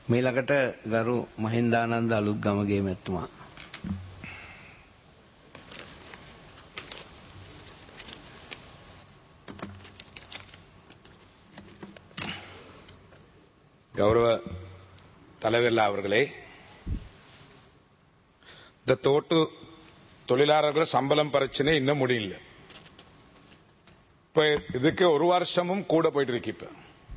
මේලකට ගරු මහින්දානන්ද අලුත්ගමගේ මැතිතුමා. கௌரவ தலைவர் அவர்களே, இந்த தோட்டு தொழிலாளர்கள் சம்பளம் பிரச்சனை இன்னும் முடியல. இப்ப இதுக்கு ஒரு வருஷமும் கூட போயிட்டு இருக்கு. இப்ப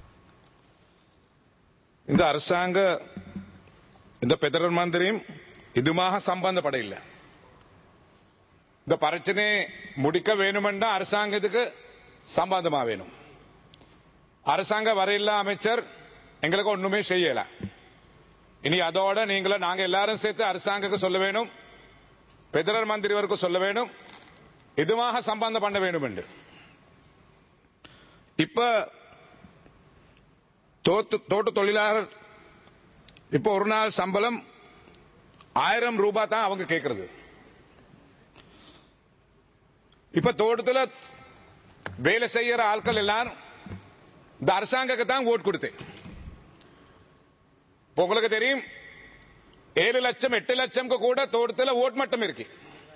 இந்த அரசாங்க இந்த பெதரல் மந்திரியும் இதுமாக சம்பந்தப்பட இல்லை. இந்த பிரச்சனை முடிக்க வேணுமென்றா அரசாங்கத்துக்கு சம்பந்தமா வேணும். அரசாங்க வரையில்லா அமைச்சர் எங்களுக்கு ஒண்ணுமே செய்யல. இனி அதோட நாங்க எல்லாரும் சேர்த்து அரசாங்கத்துக்கு சொல்ல வேணும், பெதரல் மந்திரி வரைக்கும் சொல்ல வேணும், இதுமாக சம்பந்தம் பண்ண வேணும் என்று. இப்ப தோட்ட தொழிலாளர் இப்ப ஒரு நாள் சம்பளம் 1000 ரூபாய் தான் அவங்க கேட்கறது. இப்ப தோட்டத்துல வேலை செய்யற ஆட்கள் எல்லாரும் இந்த அரசாங்கத்துக்கு தான் ஓட்டு கொடுத்தேன். உங்களுக்கு தெரியும், 7 லட்சம் 8 லட்சம் கூட தோட்டத்தில் ஓட் மட்டும் இருக்கு.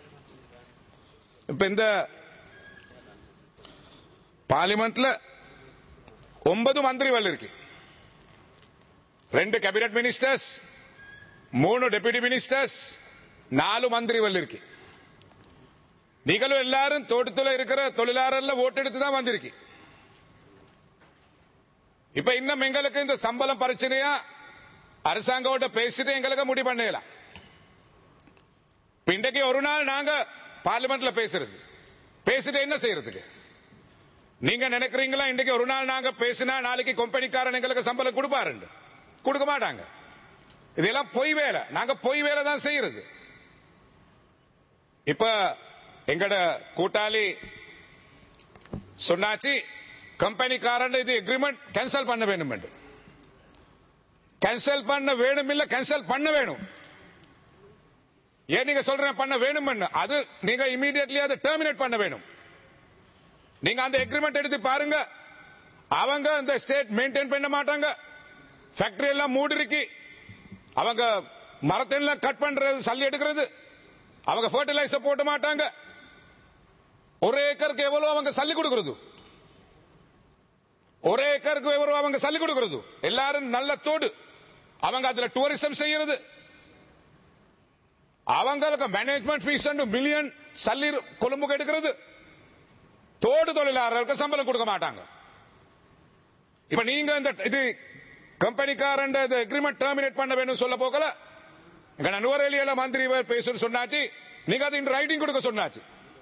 இப்ப இந்த பார்லிமெண்ட்ல 9 மந்திரிகள் இருக்கு, 2 கேபினட் மினிஸ்டர்ஸ், 3 டெபுட்டி மினிஸ்டர்ஸ், 4 மந்திரிகள் இருக்கு. நீங்களும் எல்லாரும் தோட்டத்தில் இருக்கிற தொழிலாளர்கள் ஓட்டு எடுத்து தான் வந்திருக்கு. இப்ப இன்னும் எங்களுக்கு இந்த சம்பளம் பிரச்சனையா அரசாங்கோட பேசிட்டு எங்களுக்கு முடிவு பண்ணலாம். இன்றைக்கு ஒரு நாள் நாங்க பார்லிமெண்ட்ல பேசிட்டு என்ன செய்யறதுக்கு நீங்க நினைக்கிறீங்களா? இன்றைக்கு ஒரு நாள் நாங்க பேசினா நாளைக்கு கம்பெனிக்காரன் எங்களுக்கு சம்பளம் கொடுப்பாரு? கொடுக்க மாட்டாங்க. இதெல்லாம் பொய் வேலை. நாங்க பொய் வேலை தான் செய்யறது. இப்ப எங்கட கூட்டாளி சொன்னாச்சு, கம்பெனிக்காரன் இது எக்ரிமெண்ட் கேன்சல் பண்ண வேணும் என்று. கேன்சல் பண்ண வேணும் இல்ல, கேன்சல் பண்ண வேணும். ஏன் நீங்க சொல்றேன் பண்ண வேணும்? அது நீங்க இமீடியட்லி அதை டெர்மினேட் பண்ண வேணும். நீங்க அந்த எக்ரிமெண்ட் எடுத்து பாருங்க. அவங்க அந்த ஸ்டேட் மெயின்டைன் பண்ண மாட்டாங்க. ஃபேக்டரி எல்லாம் மூடி இருக்கு. அவங்க மரத்தை எல்லாம் கட் பண்றது, சல்லி எடுக்கிறது. அவங்க ஃபர்டிலைசர் போட மாட்டாங்க. ஒரு ஏக்கருக்கு எவ்வளவு அவங்க சல்லி கொடுக்கிறது? ஒரு ஏக்கருக்கு எவ்வளவு அவங்க சல்லி கொடுக்கிறது? எல்லாரும் நல்ல தோடு. அவங்க அதுல டூரிசம் செய்யறது. அவங்களுக்கு மேனேஜ்மெண்ட் ஃபீஸ் மில்லியன் சல்லி கொழும்புக்கு எடுக்கிறது. தோடு தொழிலாளர்களுக்கு சம்பளம் கொடுக்க மாட்டாங்க. இப்ப நீங்க இந்த இது கம்பெனிக்காரன் எக்ரிமெண்ட் டெர்மினேட் பண்ண வேணும் சொல்ல போகல. நுவரேலியில மந்திரி பேச சொன்னாச்சு, நீங்க அது இன் ரைட்டிங் கொடுக்க சொன்னாச்சு.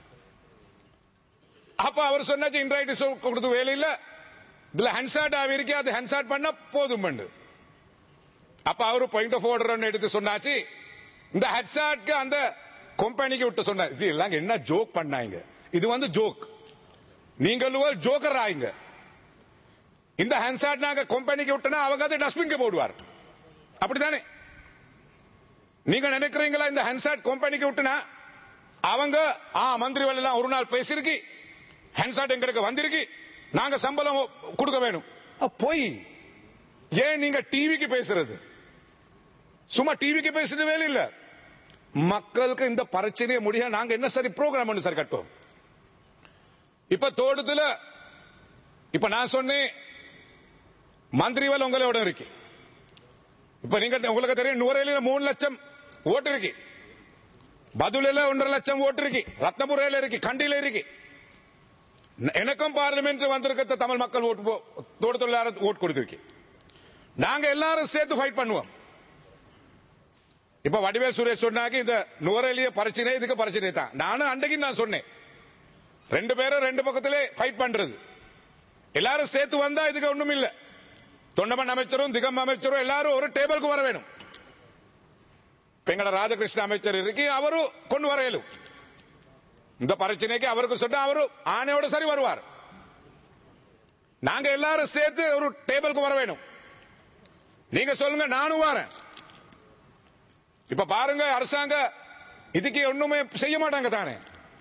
அப்ப அவர் சொன்னாச்சு இன் ரைட்டிங் கொடுத்து வேலை இல்ல, இதுல ஹன்சாட் ஆகிருக்கு, அது ஹன்சாட் பண்ண போதும். அப்ப அவரு பாயிண்ட் ஆஃப் ஆர்டர் எடுத்து சொன்னாச்சு, இந்த ஹன்சாட்க்கு அந்த கம்பெனிக்கு விட்டு சொன்னார். இது எல்லாம் என்ன ஜோக் பண்ணாங்க? இது வந்து ஜோக். நீங்களும் ஜோக்கர் ஆயிங்க. இந்த ஹன்சாட் நாங்க கம்பெனிக்கு விட்டனா அவங்க அதை டஸ்ட்பின்க்கு போடுவார். அப்படித்தானே நீங்க நினைக்கிறீங்களா? இந்த ஹன்சாட் கம்பெனிக்கு விட்டுனா அவங்க மந்திரிகள் எல்லாம் ஒரு நாள் பேசிருக்கு, ஹன்சாட் எங்களுக்கு வந்திருக்கு, நாங்க சம்பளம் கொடுக்க வேணும். போய் ஏன் நீங்க டிவிக்கு பேசுறது? சும்மா டிவிக்கு பேசுறது வேலை இல்ல. மக்களுக்கு இந்த பிரச்சனையை முடிய நாங்க என்ன சரி ப்ரோக்ராம் சார் கட்டுவோம். இப்ப தோட்டத்துல இப்ப நான் சொன்னேன், மந்திரிகள் உங்களோட இருக்கு. இப்ப நீங்க உங்களுக்கு தெரியும், நுவரேலியில 3 லட்சம் ஓட்டு இருக்கு, பதுலில 1.5 லட்சம் ஓட்டு இருக்கு, ரத்னபுரையில இருக்கு, கண்டியில இருக்கு. எனக்கும் பார்லிமெண்ட் வந்திருக்க தமிழ் மக்கள் ஓட்டு தோட்ட தொழிலாளர் ஓட்டு கொடுத்திருக்கு. நாங்க எல்லாரும் சேர்த்து ஃபைட் பண்ணுவோம். இப்ப வடிவேல் சுரேஷ் சொன்னாங்க, இந்த நுவரேலிய பிரச்சனை இதுக்கு பிரச்சனை தான். நானும் அன்றைக்கு நான் சொன்னேன், 2 பேரும் 2 பக்கத்திலே ஃபைட் பண்றது. எல்லாரும் சேர்த்து வந்தா இதுக்கு ஒண்ணும் இல்ல. தொண்டமன் அமைச்சரும் திகம் அமைச்சரும் எல்லாரும் ஒரு டேபிளுக்கு வர வேணும். எங்கட ராதாகிருஷ்ண அமைச்சர் இருக்கு, அவரும் கொண்டு வரையலும். இந்த பிரச்சனைக்கு அவருக்கு சொன்னா அவரு ஆணையோட சரி வருவார். நாங்க எல்லாரும் சேர்த்து ஒரு டேபிளுக்கு வர வேணும். நீங்க சொல்லுங்க, நானும் வரேன். இப்ப பாருங்க, அரசாங்க இதுக்கு ஒண்ணுமே செய்ய மாட்டாங்க தானே.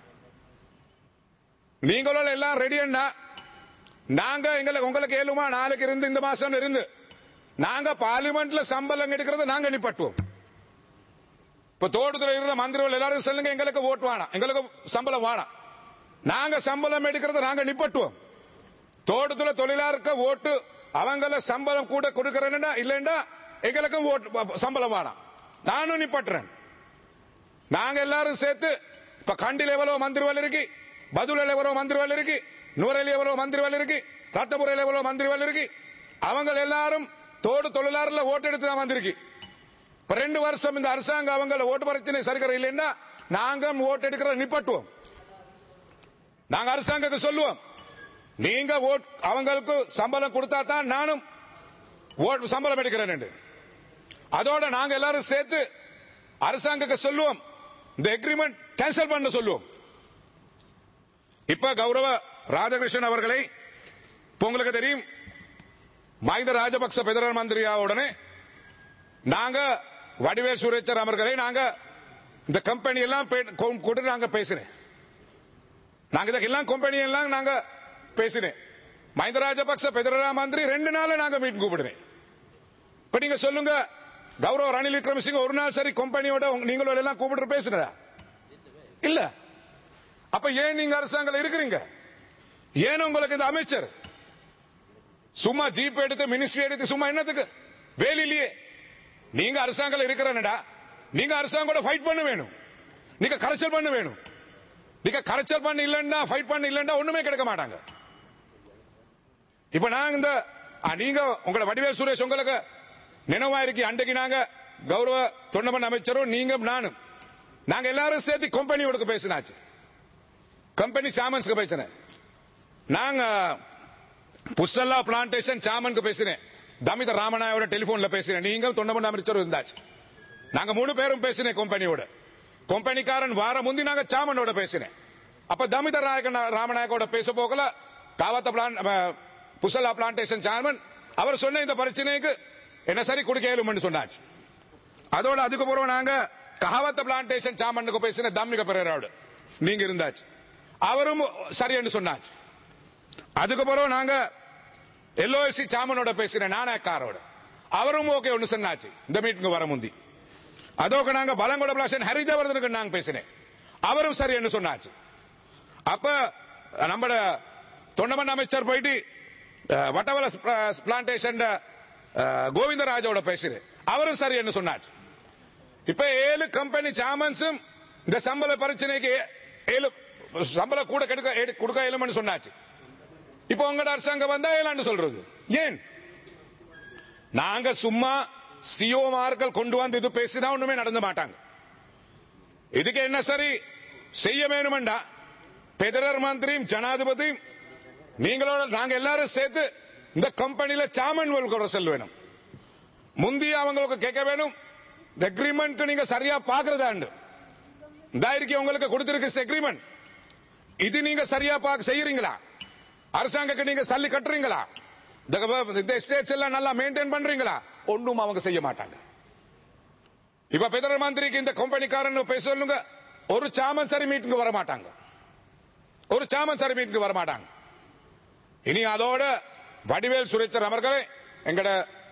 நீங்களும் எல்லாம் ரெடி. நாங்க உங்களுக்கு ஏழுமா நாளைக்கு இருந்து இந்த மாசம் இருந்து நாங்க பார்லிமெண்ட்ல சம்பளம் எடுக்கிறத நாங்க நிப்பட்டுவோம். இப்ப தோட்டத்தில் இருந்த மந்திரிகள் எல்லாரும் சொல்லுங்க, எங்களுக்கு ஓட்டு வேணாம், எங்களுக்கு சம்பளம் வேணாம். நாங்க சம்பளம் எடுக்கிறத நாங்க நிப்பட்டுவோம். தோட்டத்தில் தொழிலாளருக்கு ஓட்டு அவங்கள சம்பளம் கூட கொடுக்கறேன்னா இல்லைன்னா எங்களுக்கு ஓட்டு சம்பளம் வேணாம், நானும் நிப்பட்டுறேன். நாங்க எல்லாரும் சேர்த்து இப்ப கண்டில் எவ்வளவு மந்திரி வேலை இருக்கு, பதுல எவ்வளவு மந்திரி வேலை இருக்கு, நூறையில் எவ்வளவு மந்திரி வேலை இருக்கு, ரத்தபுரையில் எவ்வளவு மந்திரி வேலை இருக்கு, அவங்க எல்லாரும் தோடு தொழிலாளர்ல ஓட்டு எடுத்து தான் வந்திருக்கு. இப்ப 2 வருஷம் இந்த அரசாங்கம் அவங்கள ஓட்டு பிரச்சனை சரிக்கிற இல்லைன்னா நாங்க ஓட்டு எடுக்கிற நிப்பட்டுவோம். நாங்க அரசாங்கத்துக்கு சொல்லுவோம், நீங்க அவங்களுக்கு சம்பளம் கொடுத்தா தான் நானும் சம்பளம் எடுக்கிறேன். அதோட நாங்க எல்லாரும் சேர்த்து அரசாங்கத்துக்கு சொல்லுவோம், இந்த எக்ரிமெண்ட் கேன்சல் பண்ண சொல்லுவோம். இப்ப கௌரவ ராதாகிருஷ்ணன் அவர்களை உங்களுக்கு தெரியும், மஹிந்த ராஜபக்ச பிரதம மந்திரியா உடனே நாங்க வடிவேல் சுரேச்சர் அவர்களை நாங்க இந்த கம்பெனி எல்லாம் கூட்டு நாங்க பேசினேன். நாங்க இதெல்லாம் கம்பெனி எல்லாம் நாங்க பேசினேன். மஹிந்த ராஜபக்ச பிரதம மந்திரி 2 நாள் நாங்க மீட் கூப்பிடுறேன். இப்ப நீங்க சொல்லுங்க, கௌரவ ரணில் விக்ரமசிங்க ஒரு நாள் சரி கம்பெனியோட நீங்களோட எல்லாம் கூப்பிட்டு பேசுனதா இல்ல? அப்ப ஏன் நீங்க அரசாங்கம் இருக்கிறீங்க? ஏன் உங்களுக்கு இந்த அமைச்சர் சும்மா ஜீப் எடுத்து மினிஸ்ட்ரி எடுத்து சும்மா என்னத்துக்கு வேலையிலேயே? நீங்க அரசாங்கம் இருக்கிறடா, நீங்க அரசாங்கோட ஃபைட் பண்ண வேணும், நீங்க கரைச்சல் பண்ண வேணும். நீங்க கரைச்சல் பண்ண இல்லன்னா ஃபைட் பண்ண இல்லன்னா ஒண்ணுமே கிடைக்க மாட்டாங்க. இப்ப நாங்க இந்த நீங்க உங்களோட வடிவேல் சுரேஷ் உங்களுக்கு நினைவா இருக்கு, அன்றைக்கு நாங்க கௌரவ தொண்டமன் அமைச்சரும் நீங்க நானும் நாங்க எல்லாரும் சேர்த்து கம்பெனியோட பேசினாச்சு, கம்பெனி சாமன்ஸ்க்கு பேசினேன். நாங்க புசல்லா பிளான்டேஷன் சாமனுக்கு பேசினேன், தமித ராமநாயோட டெலிபோன்ல பேசினேன், நீங்க தொண்டமன் அமைச்சர் இருந்தாச்சு. நாங்க 3 பேரும் பேசினேன் கம்பெனியோட. கம்பெனிக்காரன் வார முந்தி நாங்க சாமனோட பேசினேன். அப்ப தமித ராமநாயகோட பேச போகல காவத்த புசல்லா பிளான்டேஷன் சாமன் அவர் சொன்ன இந்த பிரச்சனைக்கு என்ன சரி கொடுக்கலும்னு சொன்னாச்சு. அதோட அதுக்கு பிறகு நாங்க கஹாவத்த பிளான்டேஷன் சாமனுக்கு பேசின தம்மிக பெரேராவோட நீங்க இருந்தாச்சு, அவரும் சரின்னு சொன்னாச்சு. அதுக்கு பிறகு நாங்க எல்ஓஎல்சி சாமனோட பேசின நாணயக்காரோட அவரும் ஓகே ஒன்னு சொன்னாச்சு இந்த மீட்டிங் வர முந்தி. அதோட நாங்க பலங்கொட பிளாஷன் ஹரிஜவர்தனுக்கு நாங்க பேசினேன், அவரும் சரின்னு சொன்னாச்சு. அப்ப நம்ம தொண்டமன் அமைச்சர் போயிட்டு வட்டவல பிளான்டேஷன் கோவிந்தராஜோட பேசுறேன், அவரும் சரின்னு சொன்னாச்சு. இப்ப 7 கம்பெனி சாமன்ஸும் இந்த சம்பள பிரச்சனைக்கு 7 சம்பளம் கூட கொடுக்க இயலும்னு சொன்னாச்சு. இப்ப உங்க அரசாங்கம் வந்தா ஏலான்னு சொல்றது ஏன்? நாங்க சும்மா சிஓமார்கள் கொண்டு வந்து இது பேசினா ஒண்ணுமே நடந்து மாட்டாங்க. இதுக்கு என்ன சரி செய்ய வேணும்டா பிரதமர் மந்திரியும் ஜனாதிபதியும் நீங்களோட நாங்க எல்லாரும் சேர்த்து இந்த கம்பெனியில சாமன் செல் வேணும். முந்தைய அவங்களுக்கு கேட்க வேணும், இந்த அக்ரிமெண்ட் நீங்க சரியா பாக்குறதாண்டு இந்த உங்களுக்கு கொடுத்திருக்கு அக்ரிமெண்ட், இது நீங்க சரியா செய்யறீங்களா? அரசாங்கத்துக்கு நீங்க சல்லி கட்டுறீங்களா? இந்த ஸ்டேட்ஸ் எல்லாம் நல்லா மெயின்டைன் பண்றீங்களா? ஒன்றும் அவங்க செய்ய மாட்டாங்க. இப்ப பிரதம மந்திரிக்கு இந்த கம்பெனிக்காரன் பேச சொல்லுங்க, ஒரு சாமன் சரி மீட்டிங் வர மாட்டாங்க, ஒரு சாமன் சரி மீட்டிங் வர மாட்டாங்க. இனி அதோட வடிவேல் சுரேச்சர் அவர்களே எங்கட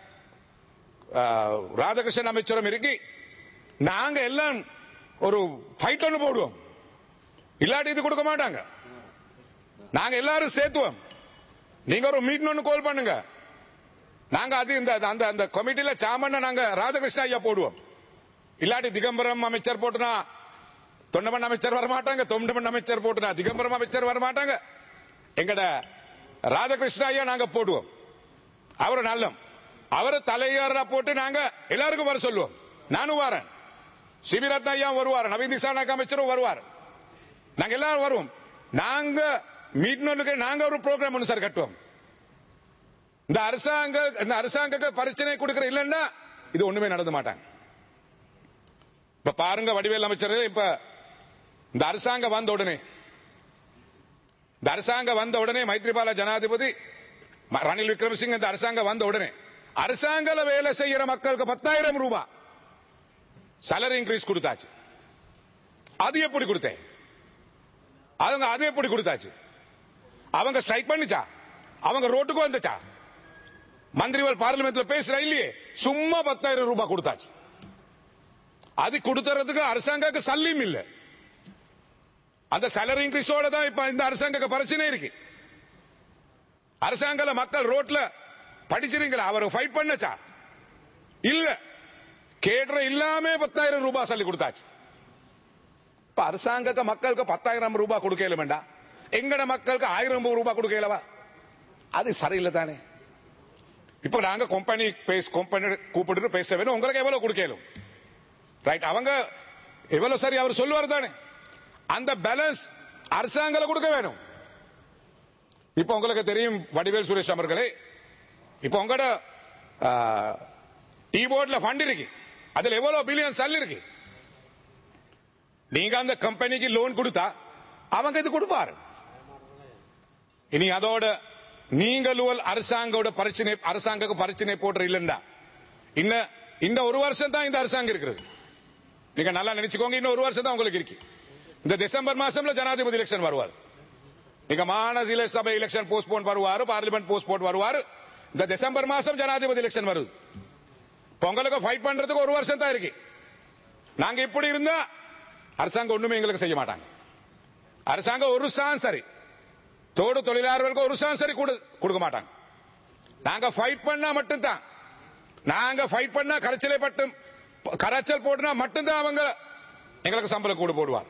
ராதாகிருஷ்ணன் அமைச்சரும் இருக்கு, நாங்க எல்லாம் ஒரு ஃபைட் ஒன்று போடுவோம், இல்லாட்டி இது கொடுக்க மாட்டாங்க. நாங்க எல்லாரும் சேர்த்துவோம், நீங்க ஒரு மீட்டிங் ஒன்று கால் பண்ணுங்க, நாங்க அது அந்த அந்த கமிட்டியில சாமன் நாங்க ராதாகிருஷ்ணன் ஐயா போடுவோம். இல்லாட்டி திகம்பரம் அமைச்சர் போட்டுனா தொண்டமன் அமைச்சர் வரமாட்டாங்க, தொண்டமன் அமைச்சர் போட்டுனா திகம்பரம் அமைச்சர் வரமாட்டாங்க. எங்கட ராதாகிருஷ்ணன் ஐயா நாங்க போடுவோம், அவரு நல்லம், அவரு தலைவரா போட்டு நாங்க எல்லாருக்கும் வர சொல்லுவோம். நானும் வரேன், சிபிரத்ன ஐயா வருவார், நவீன் திசாநாயக் அமைச்சரும் வருவார், நாங்க எல்லாரும் வருவோம். நாங்க மீட்னுக்கு நாங்க ஒரு ப்ரோக்ராம் ஒன்று சார் கட்டுவோம். இந்த அரசாங்க பிரச்சனை கொடுக்கிற இல்லைன்னா இது ஒண்ணுமே நடந்து மாட்டாங்க. இப்ப பாருங்க வடிவேல் அமைச்சர், இப்ப இந்த அரசாங்கம் வந்த உடனே மைத்ரிபால ஜனாதிபதி ரணில் விக்ரமசிங்க இந்த அரசாங்கம் வந்த உடனே அரசாங்க வேலை செய்யற மக்களுக்கு 10,000 ரூபாய் சாலரி இன்க்ரீஸ் கொடுத்தாச்சு. அது எப்படி கொடுத்தேன்? அது எப்படி கொடுத்தாச்சு? அவங்க ஸ்ட்ரைக் பண்ணிச்சா? அவங்க ரோட்டுக்கு வந்துச்சா? மந்திரிகள் பார்லிமெண்ட்ல பேசுற இல்லையே, சும்மா 10,000 ரூபாய் கொடுத்தாச்சு. அது கொடுத்துறதுக்கு அரசாங்க சல்லியும் இல்ல. அந்த சேலரி இன்க்ரீஸோட தான் இப்ப இந்த அரசாங்க பிரச்சனை இருக்கு. அரசாங்க மக்கள் ரோட்ல படிச்சிருக்கீங்களா? அவர் ஃபைட் பண்ணச்சா இல்ல, கேட்ற இல்லாம 10,000 ரூபாய் சல்லி கொடுத்தாச்சு. இப்ப அரசாங்க மக்களுக்கு 10,000 ரூபாய் கொடுக்கல வேண்டாம், எங்கட மக்களுக்கு 1000 ரூபாய் கொடுக்கலவா? அது சரியில்லை தானே. இப்ப நாங்க கம்பெனி கூப்பிட்டு பேச வேணும், உங்களுக்கு எவ்வளவு கொடுக்கலும் ரைட், அவங்க எவ்வளவு சரி அவர் சொல்லுவார் தானே, அந்த பேலன்ஸ் அரசாங்கம் கொடுக்க வேணும். இப்ப உங்களுக்கு தெரியும் வடிவேல் சுரேஷ் அவர்களே, இப்ப உங்களோட டீ போர்ட்ல ஃபண்ட் இருக்கு, அதுல எவ்வளவு பில்லியன் சல் இருக்கு. நீங்க அந்த கம்பெனிக்கு லோன் கொடுத்தா அவங்க இது கொடுப்பாரு. இனி அதோட நீங்கள் அரசாங்க பிரச்சனை போடுற இல்லண்டா, இன்னும் ஒரு வருஷம் தான் இந்த அரசாங்கம் இருக்கிறது. நீங்க நல்லா நினைச்சுக்கோங்க, இன்னும் ஒரு வருஷம் தான் உங்களுக்கு இருக்கு. இந்த டிசம்பர் மாசம்ல ஜனாதிபதி எலெக்ஷன் வருவார். நீங்க மாநகர சபை எலெக்ஷன் போஸ்ட்போன் வருவாரு, பார்லிமெண்ட் போஸ்ட்போன் வருவாரு. இந்த டிசம்பர் மாசம் ஜனாதிபதி எலெக்ஷன் வருது. பொங்கலுக்கு ஃபைட் பண்றதுக்கு ஒரு வருஷம் தான் இருக்கு. நாங்க இப்படி இருந்தா அரசாங்கம் ஒண்ணுமே எங்களுக்கு செய்ய மாட்டாங்க. அரசாங்கம் ஒரு சான் சரி, தோடு தொழிலாளர்களுக்கு ஒரு சான் சரி கொடுக்க மாட்டாங்க. நாங்க ஃபைட் பண்ணா மட்டும்தான், நாங்க ஃபைட் பண்ணா கரைச்சல் போட்டுனா மட்டும்தான் அவங்க எங்களுக்கு சம்பளம் கூட போடுவார்.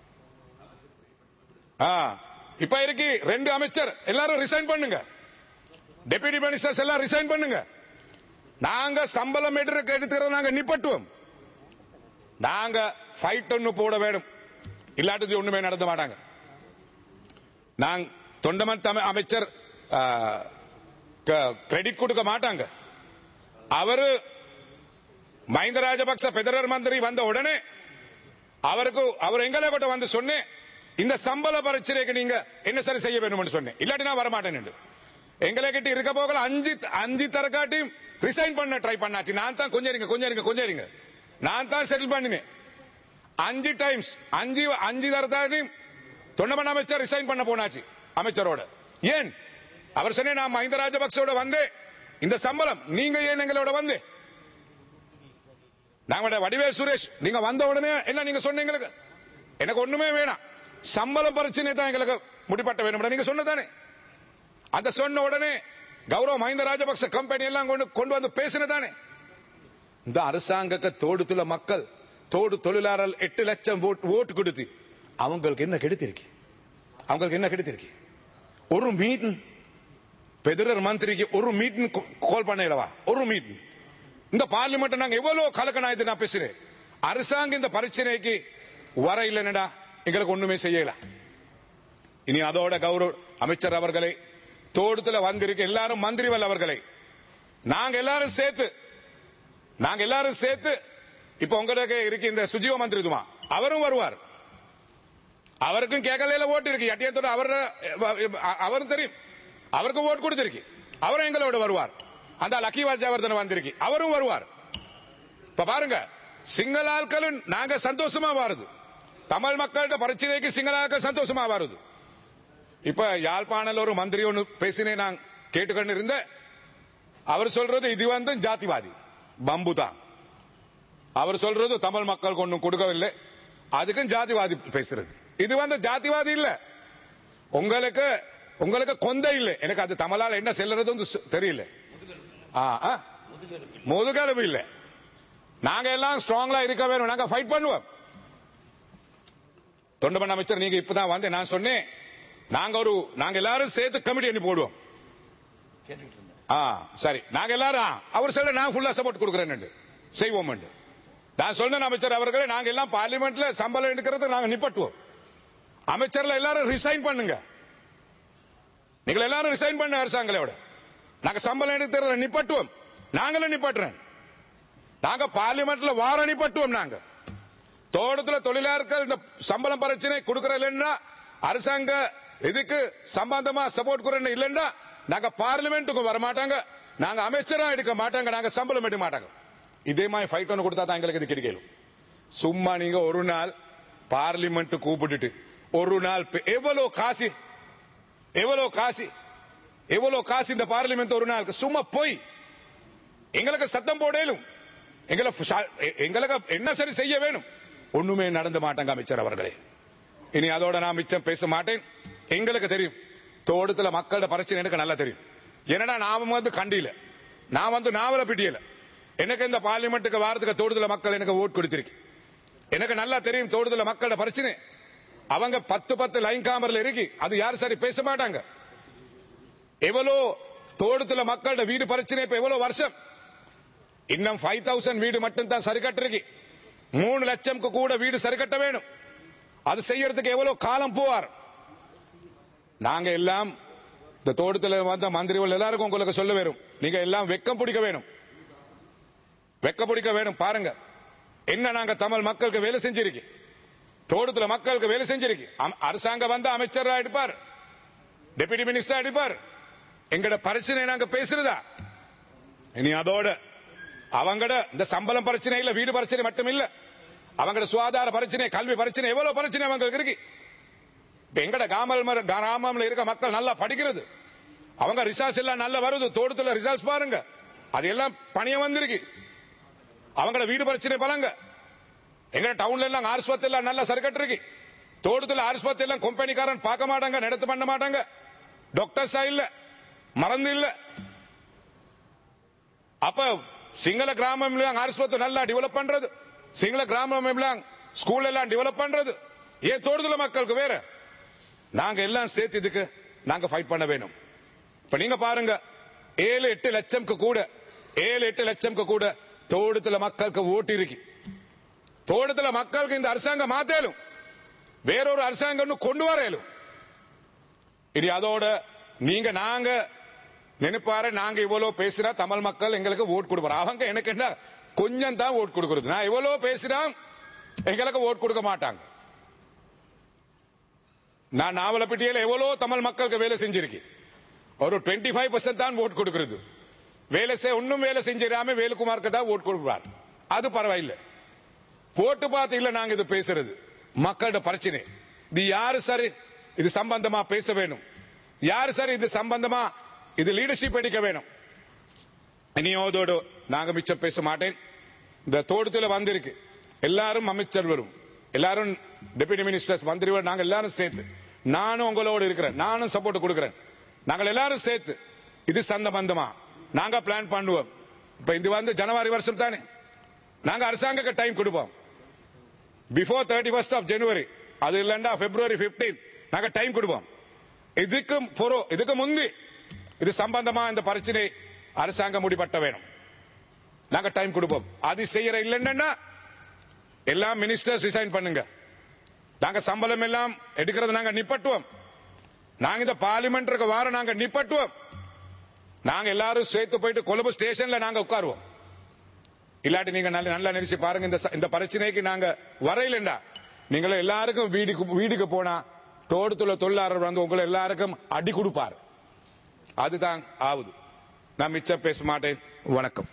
இப்ப இருக்கு 2 அமைச்சர் எல்லாரும் ரிசைன் பண்ணுங்க, டெபுட்டி மினிஸ்டர்ஸ் எல்லாம் ரிசைன் பண்ணுங்க. நாங்க சம்பளம் எடுத்துக்கிறத நாங்க நிப்பட்டுவோம். நாங்க ஃபைட் ஒன்னு போட வேணும், இல்லாட்டி ஒண்ணுமே நடத்த மாட்டாங்க. நாங்க தொண்டமன் அமைச்சர் கிரெடிட் கொடுக்க மாட்டாங்க. அவரு மஹிந்த ராஜபக்ச பெதரல் மந்திரி வந்த உடனே அவர் எங்களை கூட வந்து சொன்னேன், இந்த சம்பள பிரச்சனைக்கு நீங்க என்ன சரி செய்ய வேணும்னு சொன்னேன், இல்லாட்டி நான் வரமாட்டேன். எங்களை கிட்ட இருக்க போகல 5 தரக்காட்டியும் ரிசைன் பண்ண ட்ரை பண்ணாச்சு. நான் தான் கொஞ்சம் இருங்க நான் தான் செட்டில் பண்ணினேன். 5 டைம்ஸ் 5 தரத்தாட்டியும் தொண்டமன் அமைச்சர் ரிசைன் பண்ண போனாச்சு அமைச்சரோட. ஏன் அவர் சொன்னே, நான் மஹிந்த ராஜபக்சோட வந்தேன், இந்த சம்பளம் நீங்க ஏன் எங்களோட வந்து, நாங்க வடிவேல் சுரேஷ் நீங்க வந்த உடனே என்ன நீங்க சொன்னீங்க, எனக்கு ஒண்ணுமே வேணாம், சம்பளம் பிரச்சனை தான் எங்களுக்கு முடிப்பட்ட வேணும் நீங்க சொன்னதானே. அந்த சொன்ன உடனே கௌரவ மஹிந்த ராஜபக்ச கம்பெனி எல்லாம் கொண்டு வந்து பேசினதானே. இந்த அரசாங்கத்தை தோடுத்துள்ள மக்கள், தோடு தொழிலாளர்கள் 8 லட்சம் ஓட்டு கொடுத்து அவங்களுக்கு என்ன கெடுத்திருக்கு? ஒரு மீட்டிங் பெதரல் மந்திரிக்கு ஒரு மீட்டிங் கால் பண்ணலவா? ஒரு மீட்டிங் இந்த பார்லிமெண்ட் நாங்க எவ்வளவு கலக்கணாயது நான் பேசுறேன். அரசாங்கம் இந்த பிரச்சனைக்கு வர இல்லைன்னா எங்களுக்கு ஒண்ணுமே செய்யல. இனி அதோட கௌரவ அமைச்சர் அவர்களை, தோட்டத்துல வந்திருக்க எல்லாரும் மந்திரிகள் அவர்களை நாங்க எல்லாரும் சேர்த்து இப்ப உங்களுக்கு இருக்கு இந்த சுஜீவ மந்திரிதுமா அவரும் வருவார். அவருக்கும் கேட்கல ஓட்டு இருக்கு, எட்டியத்தோட அவரும் தெரியும், அவருக்கும் ஓட்டு கொடுத்திருக்கு, அவரும் எங்களோட வருவார். அந்த லக்கி வாஜாவர்தன் வந்திருக்கு, அவரும் வருவார். இப்ப பாருங்க, சிங்கள ஆட்களும் நாங்க சந்தோஷமா வருது, தமிழ் மக்களோட பிரச்சனைக்கு சிங்கள ஆட்கள் சந்தோஷமா வருது. இப்ப யாழ்ப்பாணல் ஒரு மந்திரி ஒன்று பேசினே நான் கேட்டுக்கொண்டு இருந்த, அவர் சொல்றது இது வந்து ஜாதிவாதி பம்பு தான். அவர் சொல்றது தமிழ் மக்களுக்கு ஒன்றும் கொடுக்கவில்லை, அதுக்கும் ஜாதிவாதி பேசுறது. இது வந்து ஜாதிவாதி இல்ல, உங்களுக்கு கொந்தை இல்லை. எனக்கு அது தமிழால் என்ன செல்றது தெரியல. முதுகெலும்பு இல்லை. நாங்க எல்லாம் ஸ்ட்ராங்கா இருக்க வேணும், நாங்க ஃபைட் பண்ணுவோம். தொண்டமன் அமைச்சர் நீங்க இப்பதான் வந்து நான் சொன்னேன், நாங்க எல்லாரும் சேர்த்து கமிட்டி அனுப்பி போடுவோம். சரி, நாங்க எல்லாரும் அவர் சொல்ல நான் ஃபுல்லா சப்போர்ட் கொடுக்கிறேன் செய்வோம். நான் சொன்ன அமைச்சர் அவர்களே, நாங்க எல்லாம் பார்லிமெண்ட்ல சம்பளம் எடுக்கிறது நாங்க நிப்பட்டுவோம். அமைச்சர்ல எல்லாரும் ரிசைன் பண்ணுங்க, நீங்க எல்லாரும் ரிசைன் பண்ண அரசாங்களோட நாங்க சம்பளம் எடுக்கிறத நிப்பட்டுவோம். நாங்களும் நிப்பட்டுறேன், நாங்க பார்லிமெண்ட்ல வார நிப்பட்டுவோம். நாங்க தோட்டத்துல தொழிலாளர்கள் இந்த சம்பளம் பிரச்சனை கொடுக்கறதுன்னா அரசாங்க இதுக்கு சம்பந்தமா சப்போர்ட் கொடுக்கணும் இல்லைன்னா நாங்க பார்லிமெண்ட்டுக்கு வர மாட்டாங்க, நாங்க அமைச்சரா எடுக்க மாட்டாங்க, நாங்க சம்பளம் எடுக்க மாட்டாங்க. இதே மாதிரி ஃபைட் ஒன்று கொடுத்தா தான் எங்களுக்கு இது கிடைக்கலும். சும்மா நீங்க ஒரு நாள் பார்லிமெண்ட் கூப்பிட்டுட்டு ஒரு நாள் எவ்வளவு காசு இந்த பார்லிமெண்ட் ஒரு நாளுக்கு சும்மா போய் எங்களுக்கு சத்தம் போடலும் எங்களுக்கு என்ன சரி செய்ய வேணும் ஒண்ணுமே நடந்து மாட்டாங்க அமைச்சர் அவர்களே. இனி அதோட நான் மிச்சம் பேச மாட்டேன். எங்களுக்கு தெரியும் தோட்டத்துல மக்களோட பிரச்சனை எனக்கு நல்லா தெரியும். ஏன்னா நான் வந்து கண்டியில நான் வந்து நாவல பிடியல எனக்கு இந்த பார்லிமெண்ட்டுக்கு வாரத்துக்கு தோட்டத்துல மக்கள் எனக்கு ஓட் கொடுத்திருக்கு. எனக்கு நல்லா தெரியும் தோட்டத்துல மக்களோட பிரச்சனை. அவங்க 10 லைன் காமர்ல இருக்கு. அது யாரும் சரி பேச மாட்டாங்க. எவ்வளோ தோட்டத்துல மக்களோட வீடு பிரச்சனை இப்ப எவ்வளவு வருஷம் இன்னும் 5000 வீடு மட்டும் தான் சரி கட்டிருக்கு. 3 லட்சம்க்கு கூட வீடு சரி கட்ட வேணும். அது செய்யறதுக்கு எவ்வளவு காலம் போவார். நாங்க எல்லாம் இந்த தோட்டத்தில் வந்த மந்திரிகள் எல்லாருக்கும் உங்களுக்கு சொல்ல வேணும். நீங்க எல்லாம் வெக்கம் பிடிக்க வேணும். வெக்க பிடிக்க வேணும். பாருங்க என்ன நாங்க தமிழ் மக்களுக்கு வேலை செஞ்சிருக்கு. தோட்டத்தில் மக்களுக்கு வேலை செஞ்சிருக்கு. அரசாங்கம் வந்து அமைச்சரா எடுப்பார், டெபுட்டி மினிஸ்டர் எடுப்பார். எங்கட பிரச்சனை நாங்க பேசுறதா? இனி அதோட அவங்கட இந்த சம்பளம் பிரச்சனை இல்ல, வீடு பிரச்சனை மட்டும் இல்ல, அவங்கட சுகாதார பிரச்சனை, கல்வி பிரச்சனை, எவ்வளவு பிரச்சனை அவங்களுக்கு இருக்கு. எங்கட கிராமம்ல இருக்க மக்கள் நல்லா படிக்கிறது, அவங்க ரிசல்ட்ஸ் எல்லாம் நல்லா வருது. தோட்டத்தில் ரிசல்ட்ஸ் பாருங்க, அது எல்லாம் பணிய வந்திருக்கு. அவங்கட வீடு பிரச்சனை பலங்க. எங்க டவுன்ல எல்லாம் ஆஸ்பத்திரி எல்லாம் நல்லா சர்க்கட் இருக்கு. தோட்டத்தில் ஆஸ்பத்திரி எல்லாம் கம்பெனிக்காரன் பார்க்க மாட்டாங்க, நடத்த பண்ண மாட்டாங்க. டாக்டர்ஸா இல்ல, மறந்து இல்ல. அப்ப சிங்கள கிராமம் ஆஸ்பத்திரி நல்லா டெவலப் பண்றது, சிங்கள கிராமம் ஸ்கூல் எல்லாம் டெவலப் பண்றது. ஏன் தோட்டத்தில் மக்களுக்கு வேற? நாங்க எல்லாம் சேர்த்து இதுக்கு நாங்க ஃபைட் பண்ண வேணும். இப்ப நீங்க பாருங்க 7-8 லட்சம்க்கு கூட 7-8 லட்சம்க்கு கூட தோட்டத்தில் மக்களுக்கு ஓட்டு இருக்கு. தோட்டத்தில் மக்களுக்கு இந்த அரசாங்கம் மாத்தேலும், வேறொரு அரசாங்கம் கொண்டு வரலும். இது அதோட நீங்க நாங்க நினைப்பாரு நாங்க இவ்வளவு பேசினா தமிழ் மக்கள் எங்களுக்கு ஓட் கொடுப்பாரு. அவங்க எனக்கு என்ன கொஞ்சம் தான் ஓட் கொடுக்கிறது. நான் இவ்வளவு பேசினா எங்களுக்கு ஓட் கொடுக்க மாட்டாங்க. நான் நாவலப்பட்டியில எவ்வளவு தமிழ் மக்களுக்கு வேலை செஞ்சிருக்கேன். ஒரு 25% தான் ஓட் கொடுக்கிறது. வேலை ஒன்னும் வேலை செஞ்சிடாம வேலுக்குமாருக்கு தான் ஓட் கொடுப்பார். அது பரவாயில்லை. போட்டு பார்த்து இல்ல நாங்க இது பேசுறது மக்களோட பிரச்சனை. இது யாரு சரி இது சம்பந்தமா பேச வேணும், யாரு சரி இது சம்பந்தமா இது லீடர்ஷிப் எடுக்க வேணும். இனியோதோடு நாங்க மிச்சம் பேச மாட்டேன். இந்த தோட்டத்தில் வந்திருக்கு எல்லாரும் அமைச்சர் வரும், எல்லாரும் டெபுட்டி மினிஸ்டர்ஸ் மந்திரி, நாங்க எல்லாரும் சேர்த்து, நானும் உங்களோடு இருக்கிறேன், நானும் சப்போர்ட் கொடுக்கிறேன். நாங்கள் எல்லாரும் சேர்த்து இது சம்பந்தமா நாங்க பிளான் பண்ணுவோம். இப்ப இது வந்து ஜனவரி வருஷம் தானே, நாங்க அரசாங்க டைம் கொடுப்போம். பிஃபோர் 31st of January, அது இல்லண்டா February 15 நாங்க டைம் கொடுப்போம். இதுக்கு முந்தி இது சம்பந்தமா இந்த பிரச்சனை அரசாங்கம் முடிப்பட்ட வேணும். நாங்க டைம் கொடுப்போம். அது செய்யற இல்லைன்னா எல்லாம் மினிஸ்டர்ஸ் ரிசைன் பண்ணுங்க. நாங்க சம்பளம் எல்லாம் எடுக்கிறது நாங்க நிப்பட்டுவோம். நாங்க இந்த பார்லிமெண்ட் வார நாங்க நிப்பட்டுவோம். நாங்க எல்லாரும் சேர்த்து போயிட்டு கொழும்பு ஸ்டேஷன்ல நாங்க உட்காருவோம். இல்லாட்டி நீங்க நல்லா நினைச்சு பாருங்க, இந்த பிரச்சனைக்கு நாங்க வரையிலண்டா நீங்க எல்லாருக்கும் வீடுக்கு போனா தோட்டத்துல தொழிலாளர் வந்து உங்களை எல்லாருக்கும் அடி கொடுப்பார். அதுதான் ஆகுது. நான் மிச்சம் பேச மாட்டேன். வணக்கம்.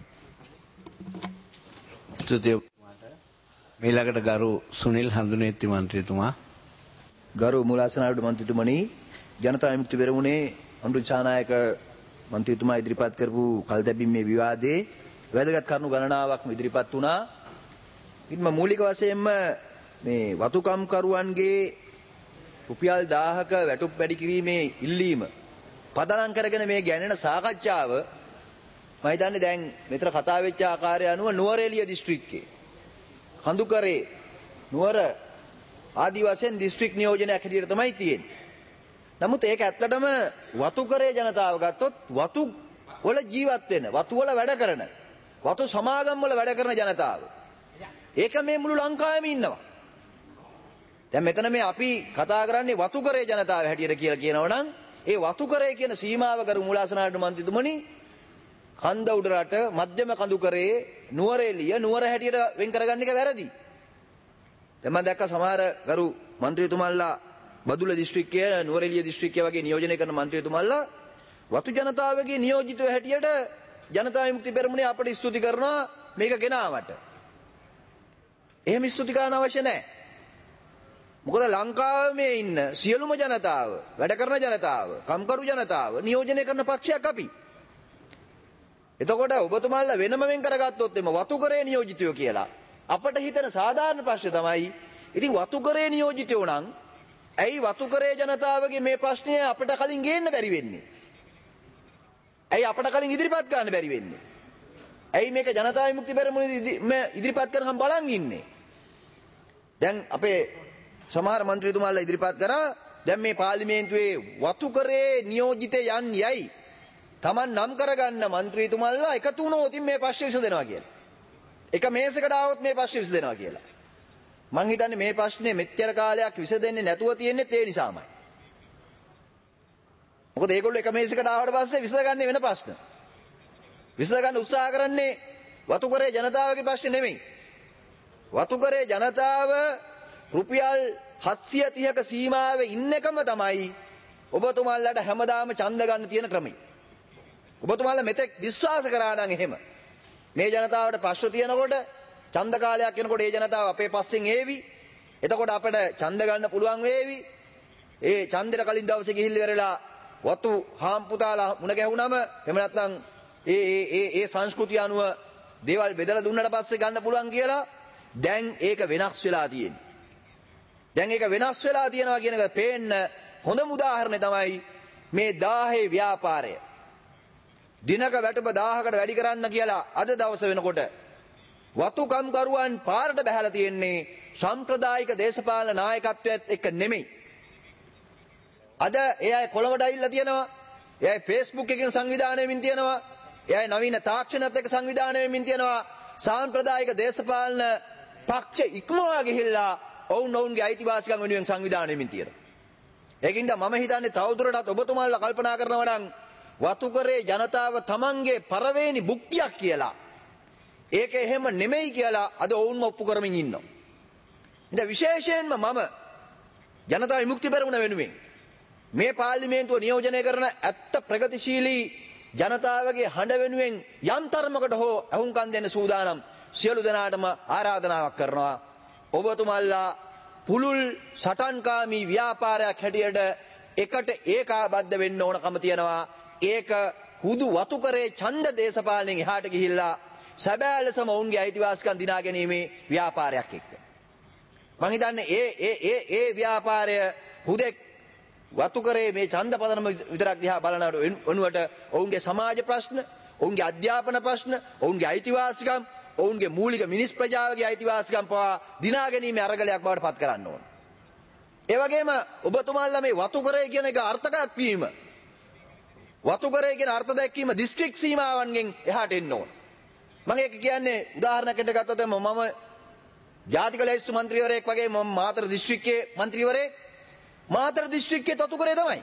මේලකට ගරු සුනිල් හඳුනේති මන්ත්‍රීතුමා. ගරු මුලාසනාවට මන්ත්‍රීතුමනි, ජනතා විමුක්ති පෙරමුණේ අනුරු චානායක මන්ත්‍රීතුමා ඉදිරිපත් කරපු කල්තැබීමේ විවාදයේ වැදගත් කරුණු ගණනාවක්ම ඉදිරිපත් වුණා. ඉතින් මූලික වශයෙන්ම මේ වතුකම්කරුවන්ගේ රුපියල් 1000ක වැටුප් වැඩි කිරීමේ ඉල්ලීම පදනම් කරගෙන මේ ගැනෙන සාකච්ඡාව මම හිතන්නේ දැන් මෙතන කතා වෙච්ච ආකාරය අනුව නුවරඑළිය දිස්ත්‍රික්කයේ කඳුකරේ නුවර ආදි වශයෙන් දිස්ත්‍රික් නියෝජනයක් හැටියට තමයි තියෙන්නේ. නමුත් ඒක ඇත්තටම වතුකරේ ජනතාව ගත්තොත් වතු වල ජීවත් වෙන, වතු වල වැඩ කරන, වතු සමාගම් වල වැඩ කරන ජනතාව. ඒක මේ මුළු ලංකාවෙම ඉන්නවා. දැන් මෙතන මේ අපි කතා කරන්නේ වතුකරේ ජනතාව හැටියට කියලා කියනවා නම් ඒ වතුකරේ කියන සීමාව කරු මුලාසනාට මන්ත්‍රීතුමනි කන්ද උඩරට මධ්‍යම කඳුකරේ නුවරඑළිය නුවර හැටියට වෙන් කරගන්න එක වැරදි. දැන් මම දැක්ක සමහර කරු මන්ත්‍රීතුමල්ලා බදුල්ල දිස්ත්‍රික්කයේ නුවරඑළිය දිස්ත්‍රික්කයේ වගේ නියෝජනය කරන මන්ත්‍රීතුමල්ලා වතු ජනතාවගේ නියෝජිතව හැටියට ජනතා විමුක්ති පෙරමුණේ අපට ස්තුති කරනවා මේක ගෙනාවට. එහෙම ස්තුති කරන්න අවශ්‍ය නැහැ. මොකද ලංකාවේ ඉන්න සියලුම ජනතාව, වැඩ කරන ජනතාව, කම්කරු ජනතාව නියෝජනය කරන පක්ෂයක් අපි. එතකොට ඔබතුමාලා වෙනම වෙන් කරගත්තොත් එම වතුකරේ නියෝජිතයෝ කියලා අපට හිතන සාධාරණ ප්‍රශ්නේ තමයි ඉතින් වතුකරේ නියෝජිතයෝ නම් ඇයි වතුකරේ ජනතාවගේ මේ ප්‍රශ්නය අපිට කලින් ගේන්න බැරි වෙන්නේ? ඇයි අපිට කලින් ඉදිරිපත් ගන්න බැරි වෙන්නේ? ඇයි මේක ජනතා විමුක්ති පෙරමුණේ ඉදිරිපත් කරනකම් බලන් ඉන්නේ? දැන් අපේ සමහර മന്ത്രിතුමාලා ඉදිරිපත් කරා දැන් මේ පාර්ලිමේන්තුවේ වතුකරේ නියෝජිතයන් යයි Taman නම් කරගන්න മന്ത്രിතුමාලා එකතු වුණොත් මේ ප්‍රශ්න විසඳෙනවා කියලා. එක මේසකට ආවොත් මේ ප්‍රශ්න විසඳෙනවා කියලා. මං හිතන්නේ මේ ප්‍රශ්නේ මෙච්චර කාලයක් විසඳෙන්නේ නැතුව තියෙන්නේ ඒ නිසාමයි. මොකද ඒගොල්ලෝ එක මේසකට ආවට පස්සේ විසඳගන්නේ වෙන ප්‍රශ්න. විසඳගන්න උත්සාහ කරන්නේ වතුකරේ ජනතාවගේ ප්‍රශ්නේ නෙමෙයි. වතුකරේ ජනතාව රුපියල් 730ක සීමාවේ ඉන්න එකම තමයි ඔබතුමාලට හැමදාම ඡන්ද ගන්න තියෙන ක්‍රමය. ඔබතුමාලා මෙතෙක් විශ්වාස කරා නම් එහෙම මේ ජනතාවට ප්‍රශ්න තියෙනකොට ඡන්ද කාලයක් එනකොට ඒ ජනතාව අපේ පස්සෙන් ඒවි. එතකොට අපිට ඡන්ද ගන්න පුළුවන් වේවි. ඒ ඡන්දෙට කලින් දවසේ ගිහිල්ලා ඉවරලා වතු හාම්පුතාලා මුණ ගැහුනම එහෙම නැත්නම් ඒ සංස්කෘතිය අනුව දේවල් බෙදලා දුන්නට පස්සේ ගන්න පුළුවන් කියලා දැන් ඒක වෙනස් වෙලා තියෙනවා. දැන් ඒක වෙනස් වෙලා තියෙනවා කියන එක පේන්න හොඳම උදාහරණය තමයි මේ 1000 ව්‍යාපාරය. දිනක වැටුප 1000කට වැඩි කරන්න කියලා අද දවස වෙනකොට වතුකම්කරුවන් පාරට බහැලා තියෙන්නේ සම්ප්‍රදායික දේශපාලන නායකත්වයත් එක්ක නෙමෙයි. අද ඒ අය කොළඹට ඇවිල්ලා තියෙනවා. ඒ අය Facebook එකකින් සංවිධානය වෙමින් තියෙනවා. ඒ අය නවීන තාක්ෂණයත් එක්ක සංවිධානය වෙමින් තියෙනවා. සාම්ප්‍රදායික දේශපාලන පක්ෂ ඉක්මවා ගිහිල්ලා ඔවුන්ගේ අයිතිවාසිකම් වෙනුවෙන් සංවිධානය වෙමින් තියෙනවා. ඒකින්ද මම හිතන්නේ තවදුරටත් ඔබතුමාලා කල්පනා කරනවා නම් වතුකරේ ජනතාව තමන්ගේ පරවේනි භුක්තියක් කියලා ඒක එහෙම නෙමෙයි කියලා අද ඔවුන්ම ඔප්පු කරමින් ඉන්නවා. ඉතින් විශේෂයෙන්ම මම ජනතා විමුක්ති පෙරමුණ වෙනුවෙන් මේ පාර්ලිමේන්තුව නියෝජනය කරන ඇත්ත ප්‍රගතිශීලී ජනතාවගේ හඬ වෙනුවෙන් යම් තරමකට හෝ අහුම්කම් දෙන්න සූදානම් සියලු දෙනාටම ආරාධනාවක් කරනවා. ඔබතුමාලා පුලුල් සටන්කාමී ව්‍යාපාරයක් හැටියට එකට ඒකාබද්ධ වෙන්න ඕනකම තියෙනවා. ඒක හුදු වතුකරේ ඡන්ද දේශපාලනයෙන් එහාට ගිහිල්ලා සැබෑ ලෙසම ඔවුන්ගේ අයිතිවාසිකම් දිනා ගැනීමේ ව්‍යාපාරයක් එක්ක. මම හිතන්නේ ඒ ව්‍යාපාරය හුදෙක් වතුකරේ මේ ඡන්ද පදනම විතරක් දිහා බලනවට වෙනුවට ඔවුන්ගේ සමාජ ප්‍රශ්න, ඔවුන්ගේ අධ්‍යාපන ප්‍රශ්න, ඔවුන්ගේ අයිතිවාසිකම්, ඔවුන්ගේ මූලික මිනිස් ප්‍රජාවගේ අයිතිවාසිකම් පවා දිනා ගැනීමේ අරගලයක් බවට පත් කරන්න ඕන. ඒ වගේම ඔබතුමාලා මේ වතුකරේ කියන එක අර්ථකථන වීම වතුකරේ කියන අර්ථ දැක්වීම දිස්ත්‍රික් සීමාවන්ගෙන් එහාට එන්න ඕන. මම ඒක කියන්නේ උදාහරණයකට ගත්තොත් මම ජාතික ලැයිස්තු මන්ත්‍රීවරයෙක් වගේ මම මාතර දිස්ත්‍රික්කයේ මන්ත්‍රීවරයෙක්. මාතර දිස්ත්‍රික්කයේ වතුකරේ තමයි.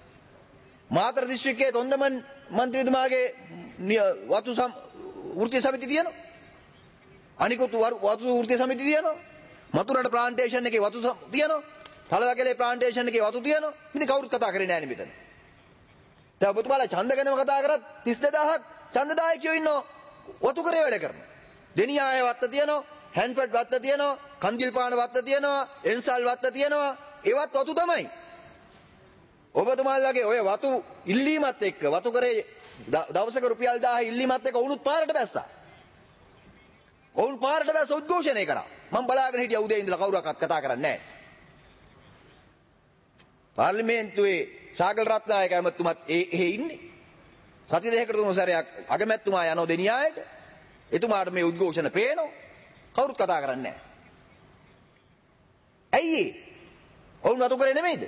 මාතර දිස්ත්‍රික්කයේ තොන්දමන් මන්ත්‍රීතුමාගේ වතු වෘත්තීය සමිති තියෙනවා. අනිකුත් වතු වෘත්තීය සමිති තියෙනවා. මතුරට ප්ලාන්ටේෂන් එකේ වතු තියෙනවා. තලවකැලේ ප්ලාන්ටේෂන් එකේ වතු තියෙනවා. ඉතින් කවුරුත් කතා කරේ නැහැ නේ මෙතන. දැන් ඔබතුමාලා ඡන්ද ගැනම කතා කරත් 32000ක් ඡන්දදායකයෝ ඉන්නවා වතුකරේ වැඩ කරනවා. දෙනියාය වත්ත තියෙනවා, හැන්ෆර්ඩ් වත්ත තියෙනවා, කන්දිල්පාන වත්ත තියෙනවා, එන්සල් වත්ත තියෙනවා. ඒවත් වතු තමයි. ඔබතුමාලාගේ ඔය වතු ඉල්ලීමත් එක්ක වතුකරේ දවසක රුපියල් 1000 ඉල්ලීමත් එක්ක වුණුත් පාරට බැස්සා. ඔවුන් පාරට බැස්ස උද්ඝෝෂණය කරා. මම බලාගෙන හිටියා උදේ ඉඳලා කවුරක්වත් කතා කරන්නේ නැහැ. පාර්ලිමේන්තුවේ ශාකල් රත්නායක ඇමතුමත් එහෙ ඉන්නේ. සති දෙකකට තුන සැරයක් අගමැතිතුමා යනවා දෙනියායට. එතුමාට මේ උද්ඝෝෂණ පේනවා. කවුරුත් කතා කරන්නේ නැහැ. ඇයි ඒ? ඔවුන් වතුකරේ නෙමෙයිද?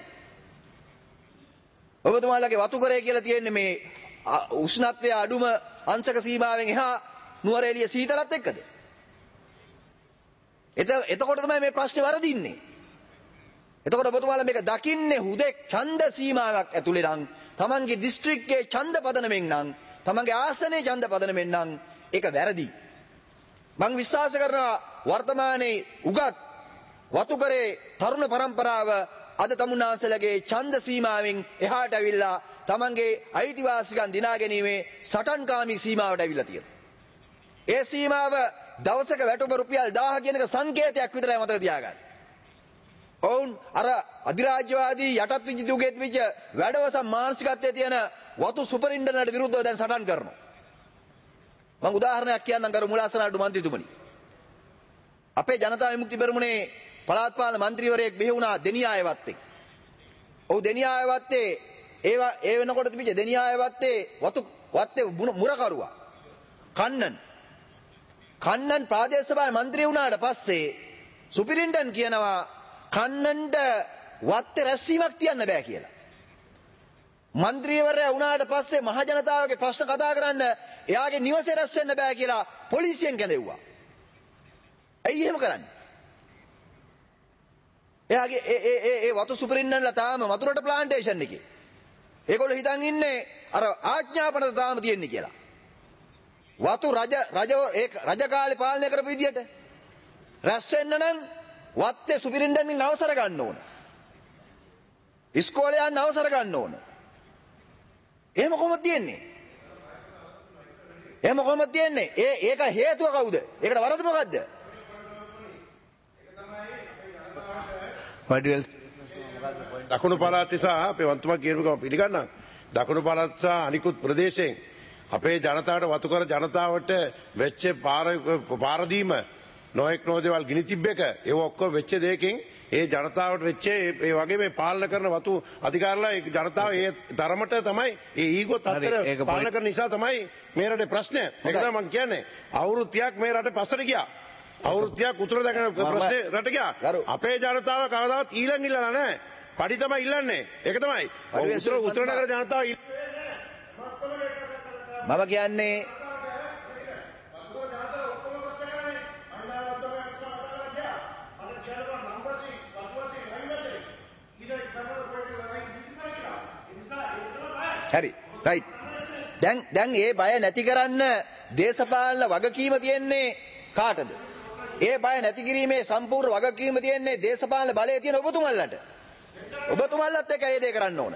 ඔබතුමාලගේ වතුකරේ කියලා තියෙන්නේ මේ උෂ්ණත්වයේ අඩුම අංශක සීමාවෙන් එහා නුවරඑළිය සීතලත් එක්කද? එතකොට තමයි මේ ප්‍රශ්නේ වරදින්නේ. එතකොට ඔබතුමාලා මේක දකින්නේ හුදෙක් ඡන්ද සීමාවක් ඇතුලේ නම් තමන්ගේ දිස්ත්‍රික්කයේ ඡන්ද පදනමෙන් නම් තමන්ගේ ආසනයේ ඡන්ද පදනමෙන් නම් ඒක වැරදි. මම විශ්වාස කරනවා වර්තමානයේ උගත් වතුකරේ තරුණ පරම්පරාව අද තමුන්නාන්සලගේ ඡන්ද සීමාවෙන් එහාට ඇවිල්ලා තමන්ගේ අයිතිවාසිකම් දිනා ගැනීමේ සටන්කාමී සීමාවට ඇවිල්ලා තියෙනවා. ඒ සීමාව දවසක වැටුප රුපියල් 1000 කියන එක සංකේතයක් විතරයි මතක තියාගන්න. ඔවුන් අර අධිරාජ්‍යවාදී යටත් විජිතුගෙත් විච වැඩවසම් මානසිකත්වයේ තියෙන වතු සුපරින්ටෙන්ඩන්ට් විරුද්ධව දැන් සටන් කරනවා. මම උදාහරණයක් කියන්නම් ගරු මුලාසනාඩු මන්ත්‍රීතුමනි. අපේ ජනතා විමුක්ති පෙරමුණේ පළාත් පාලන මන්ත්‍රීවරයෙක් බිහි වුණා දෙනියාය වත්තේ. ඔව් දෙනියාය වත්තේ ඒ වෙනකොට තිබිච්ච දෙනියාය වත්තේ වත්තේ මුරකරුවා කන්නන් ප්‍රාදේශ සභාවේ මන්ත්‍රී වුණාට පස්සේ සුපිරින්ටන් කියනවා කන්නන්ට වත්තේ රැස්වීමක් තියන්න බෑ කියලා. මන්ත්‍රීවරයා වුණාට පස්සේ මහ ජනතාවගේ ප්‍රශ්න කතා කරන්න එයාගේ නිවසේ රැස් වෙන්න බෑ කියලා පොලිසියෙන් කැඳෙව්වා. ඇයි එහෙම කරන්නේ? එයාගේ ඒ වතු සුපිරින්ටන්ලා තාම වතුරට ප්ලාන්ටේෂන් එකේ. ඒගොල්ලෝ හිතන් ඉන්නේ අර ආඥාපන තාම තියෙන්නේ කියලා. වතු රජ කාලේ පාලනය කරපු විදියට රැස් වෙන්න නම් වත්තේ සුපිරින්ටන්ගෙන් අවසර ගන්න ඕන. ඉස්කෝලේ යන්න අවසර ගන්න ඕන. එහෙම කොහොමද තියන්නේ? ඒක හේතුව කවුද? ඒකට වරද මොකද්ද? දකුණු පළාත් සහ අපේ වන්තුමා කියනකම පිළිගන්නම්. දකුණු පළාත් සහ අනිකුත් ප්‍රදේශයෙන් අපේ ජනතාවට වතුකර ජනතාවට වෙච්ච පාරදීම නොයෙක් නෝදේවල් ගිනි තිබ්බක ඒ ඔක්කොම වෙච්ච දෙයකින් ඒ ජනතාවට වෙච්ච ඒ වගේ මේ පාලන කරන වතු අධිකාරලා ඒ ජනතාව ඒ තරමට තමයි ඒ ඊගෝ තත්තර පාලන කරන නිසා තමයි මේ රටේ ප්‍රශ්නය. ඒක තමයි මම කියන්නේ. අවුරුදු 30ක් මේ රටේ පස්සට ගියා. අවුරුදු 30ක් උතුර දකින ප්‍රශ්නේ රට ගියා. අපේ ජනතාව කවදාවත් ඊළඟ ඉල්ලලා නැහැ. පඩි තමයි ඉල්ලන්නේ. ඒක තමයි. උතුර නගර ජනතාව මම කියන්නේ හරි රයිට් දැන් ඒ බය නැති කරන්න දේශපාලන වගකීම තියෙන්නේ කාටද? ඒ බය නැති කිරීමේ සම්පූර්ණ වගකීම තියෙන්නේ දේශපාලන බලය තියෙන ඔබතුමන්ලට. ඔබතුමන්ලත් එක ඒ දේ කරන්න ඕන.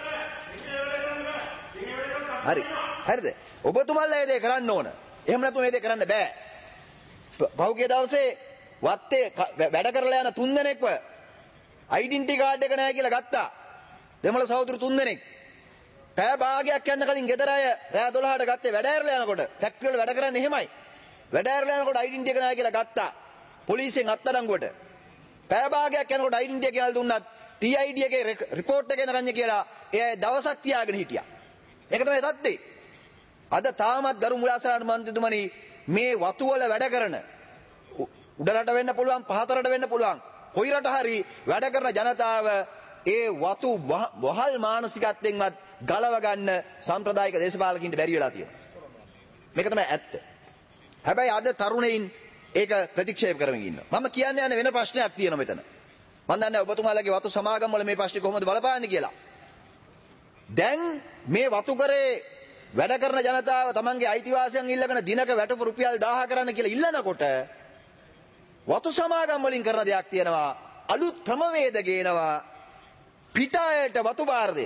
හරිද? ඔබතුමන්ලා ඒ දේ කරන්න ඕන. එහෙම නැතුව මේ දේ කරන්න බෑ. පහුගිය දවසේ වත්තේ වැඩ කරලා යන 3 දෙනෙක්ව ඩෙන්ටිටි කාඩ් එක නැහැ කියලා ගත්තා. දෙමළ සහෝදරු 3 දෙනෙක්. පැය භාගයක් යන්න කලින් ගෙදර අය රෑ 12ට ගත්තේ වැඩ ඇරලා යනකොට. ෆැක්ටරි වල වැඩ කරන්නේ එහෙමයි. වැඩ ඇරලා යනකොට ඩෙන්ටිටි එක නැහැ කියලා ගත්තා. පොලිසියෙන් අත්අඩංගුවට. පැය භාගයක් යනකොට ඩෙන්ටිටි එක කියලා දුන්නත් TID එකේ රිපෝට් එක එනගන්නේ කියලා ඒ දවසක් තියාගෙන හිටියා. ඒක තමයි තත්ත්වේ. අද තාමත් ගරු මුලාසනාඩු මන්ත්‍රීතුමනි මේ වතු වල වැඩ කරන උඩරට වෙන්න පුළුවන් පහතරට වෙන්න පුළුවන් කොයි රට හරි වැඩ කරන ජනතාව ඒ වතු වහල් මානසිකත්වයෙන්වත් ගලව ගන්න සම්ප්‍රදායික දේශපාලකින්ට බැරි වෙලා තියෙනවා. මේක තමයි ඇත්ත. හැබැයි අද තරුණයින් ඒක ප්‍රතික්ෂේප කරමින් ඉන්නවා. මම කියන්නේ යන වෙන ප්‍රශ්නයක් තියෙනවා මෙතන. මම දන්නේ ඔබතුමාලගේ වතු සමාගම් වල මේ ප්‍රශ්නේ කොහොමද බලපාන්නේ කියලා. දැන් මේ වතු කරේ වැඩ කරන ජනතාව තමන්ගේ අයිතිවාසියන් ඉල්ලගෙන දිනක වැටුපු රුපියල් 1000 කරන්න කියලා ඉල්ලනකොට වතු සමාගම් වලින් කරන දෙයක් තියෙනවා අලුත් ක්‍රමවේද ගේනවා පිටායට වතු බාර දෙන.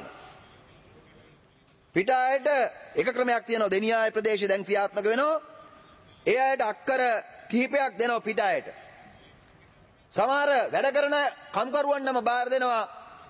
පිටායට එක ක්‍රමයක් තියෙනවා දෙනියාය ප්‍රදේශයේ දැන් ක්‍රියාත්මක වෙනවා. ඒ අයට අක්කර කිහිපයක් දෙනවා පිටායට. සමහර වැඩ කරන කම්කරුවන්ටම බාර දෙනවා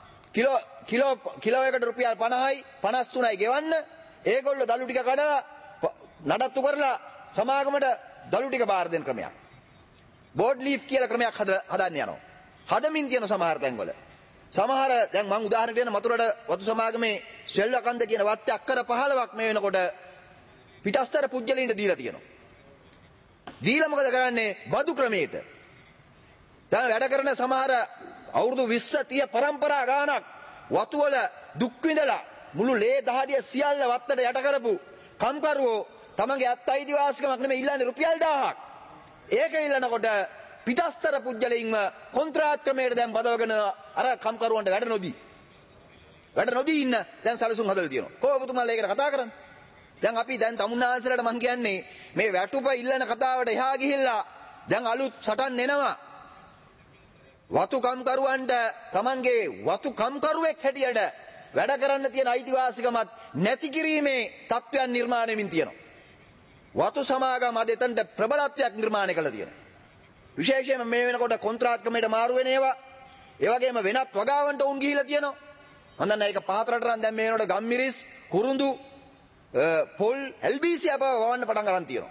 කිලෝ එකට රුපියල් 50යි 53යි ගෙවන්න. ඒගොල්ලෝ දළු ටික කඩලා නඩත්තු කරලා සමාගමට දළු ටික බාර දෙන ක්‍රමයක්. බෝඩ් ලීෆ් කියලා ක්‍රමයක් හදන්න යනවා. හදමින් තියෙන සමහර තැන්වල. සමහර දැන් මම උදාහරණයක් දෙන්න මතුරට වතු සමාගමේ සෙල්ලකන්ද කියන වත්තේ අක්කර 15ක් මේ වෙනකොට පිටස්තර පුජ්‍යලින්ට දීලා තියෙනවා. දීලා මොකද කරන්නේ? බදු ක්‍රමයට. දැන් වැඩ කරන සමහර අවුරුදු 20 30 පරම්පරා ගානක් වතු වල දුක් විඳලා මුළු ලේ දහඩිය සියල්ල වත්තට යට කරපු කම්කරුවෝ තමන්ගේ අත් අයිතිවාසිකමක් නෙමෙයි ඉල්ලන්නේ රුපියල් 1000ක්. ඒක ඉල්ලනකොට පිටස්තර පුජ්‍යලින්ම කොන්ත්‍රාත් ක්‍රමයට දැන් බදවගෙන අර කම්කරුවන්ට වැඩ නොදී ඉන්න දැන් සැලසුම් හදලා තියෙනවා. කොහොමතුමාලා ඒකට කතා කරන්නේ? දැන් අපි දැන් තමුන්නාන්සලට මං කියන්නේ මේ වැටුප ඉල්ලන කතාවට එහා ගිහිල්ලා දැන් අලුත් සටන් එනවා. වතු කම්කරුවන්ට තමන්ගේ වතු කම්කරුවෙක් හැටියට වැඩ කරන්න තියෙන අයිතිවාසිකමත් නැති කිරීමේ තත්ත්වයන් නිර්මාණය වෙමින් තියෙනවා. වතු සමාගම අද එතනට ප්‍රබලත්වයක් නිර්මාණය කළා තියෙනවා. විශේෂයෙන්ම මේ වෙනකොට කොන්ත්‍රාත් ක්‍රමයට මාරු වෙන ඒවා ඒ වගේම වෙනත් වගාවන්ට උන් ගිහිලා තියෙනවා. මම දන්නා ඒක පහතරට නම් දැන් මේ වෙනකොට ගම්මිරිස් කුරුඳු පොල් LBC අපව වවන්න පටන් ගන්න තියෙනවා.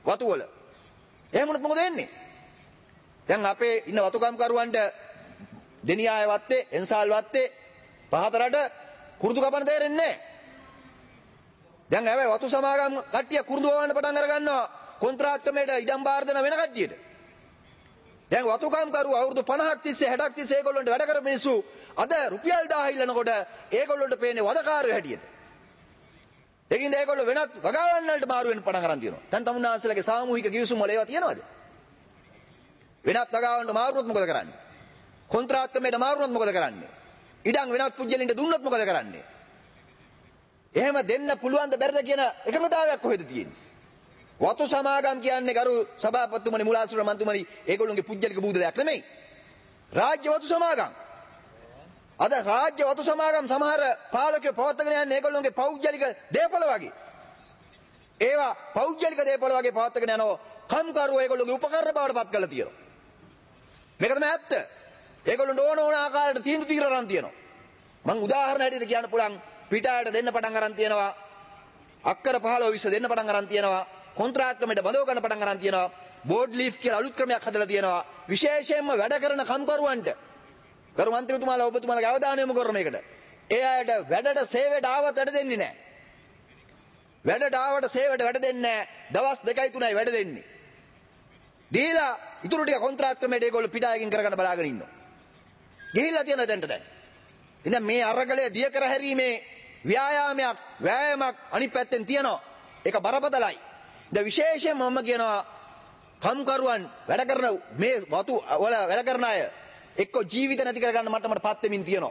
වතු වල. එහෙම වුණොත් මොකද වෙන්නේ? දැන් අපේ ඉන්න වතුකම්කරුවන්ට දෙනියාය වත්තේ, එන්සාල් වත්තේ, පහතරට කුරුදු කපන්න තේරෙන්නේ නැහැ. දැන් හැබැයි වතු සමාගම් කට්ටිය කුරුදු වවන්න පටන් අර ගන්නවා කොන්ත්‍රාත් ක්‍රමයට ඉඩම් බාර දෙන වෙන කට්ටියට. දැන් වතුකම්කරුවෝ අවුරුදු 50ක් තිස්සේ 60ක් තිස්සේ ඒගොල්ලන්ට වැඩ කරපු මිනිස්සු අද රුපියල් 1000 ඉල්ලනකොට ඒගොල්ලන්ට පේන්නේ වදකාරයෝ හැටියට. ඒකින්ද ඒගොල්ලෝ වෙනත් වගාවන් වලට මාරු වෙන්න පටන් අරන් තියෙනවා. දැන් තමුන්නාන්සලගේ සාමූහික ගිවිසුම් වල ඒවා තියෙනවද? වෙනත් වගාවන්ට මාරුනොත් මොකද කරන්නේ? කොන්ත්‍රාත් ක්‍රමයට මාරුනොත් මොකද කරන්නේ? ඉඩම් වෙනත් පුජ්‍යලින්ට දුන්නොත් මොකද කරන්නේ? එහෙම දෙන්න පුළුවන් ද බැරිද කියන එකමතාවයක් කොහෙද තියෙන්නේ? වතු සමාගම් කියන්නේ ගරු සභාපතිතුමනි මුලාසුර මන්තුමනි ඒගොල්ලෝගේ පුජ්‍යලික බූදලයක් නෙමෙයි. රාජ්‍ය වතු සමාගම්. අද රාජ්‍ය වතු සමාගම් සමහර පාලකයෝ පවත්වාගෙන යන්නේ ඒගොල්ලෝගේ පෞද්ගලික දේපල වගේ. ඒවා පෞද්ගලික දේපල වගේ පවත්වාගෙන යනවා කම්කරුවෝ ඒගොල්ලෝගේ උපකරණ බවට පත් කරලා තියෙනවා. මේක තමයි ඇත්ත. ඒගොල්ලන්ට ඕන ආකාරයට තීන්දුව తీරරන් තියෙනවා. මම උදාහරණ හැටියට කියන්න පුළුවන් පිටායට දෙන්න පටන් අරන් තියෙනවා. අක්කර 15 20 දෙන්න පටන් අරන් තියෙනවා. කොන්ත්‍රාත් ක්‍රමයට බඳව ගන්න පටන් අරන් තියෙනවා. බෝඩ් ලීෆ් කියලා අලුත් ක්‍රමයක් හදලා තියෙනවා. විශේෂයෙන්ම වැඩ කරන කම්කරුවන්ට ගරු මන්ත්‍රීතුමාලා ඔබතුමාලාගේ අවධානය යොමු කරන මේකට. ඒ අයට වැඩට සේවයට ආවත් වැඩ දෙන්නේ නැහැ. වැඩට ආවට සේවයට වැඩ දෙන්නේ නැහැ. දවස් 2යි 3යි වැඩ දෙන්නේ. දීලා ඉතුරු ටික කොන්ත්‍රාත් ක්‍රමයට ඒගොල්ලෝ පිටායකින් කරගන්න බලාගෙන ඉන්නවා. ගිහිල්ලා තියෙන දැන්ට දැන්. ඉතින් මේ අරගලයේ දිය කර හැරීමේ ව්‍යායාමයක් අනිත් පැත්තෙන් තියෙනවා. ඒක බරපතලයි. දැන් විශේෂයෙන්ම මම කියනවා කම්කරුවන් වැඩ කරන මේ වතු වල වැඩ කරන අය එක්ක ජීවිත නැති කර ගන්න මට්ටමට පත් වෙමින් තියෙනවා.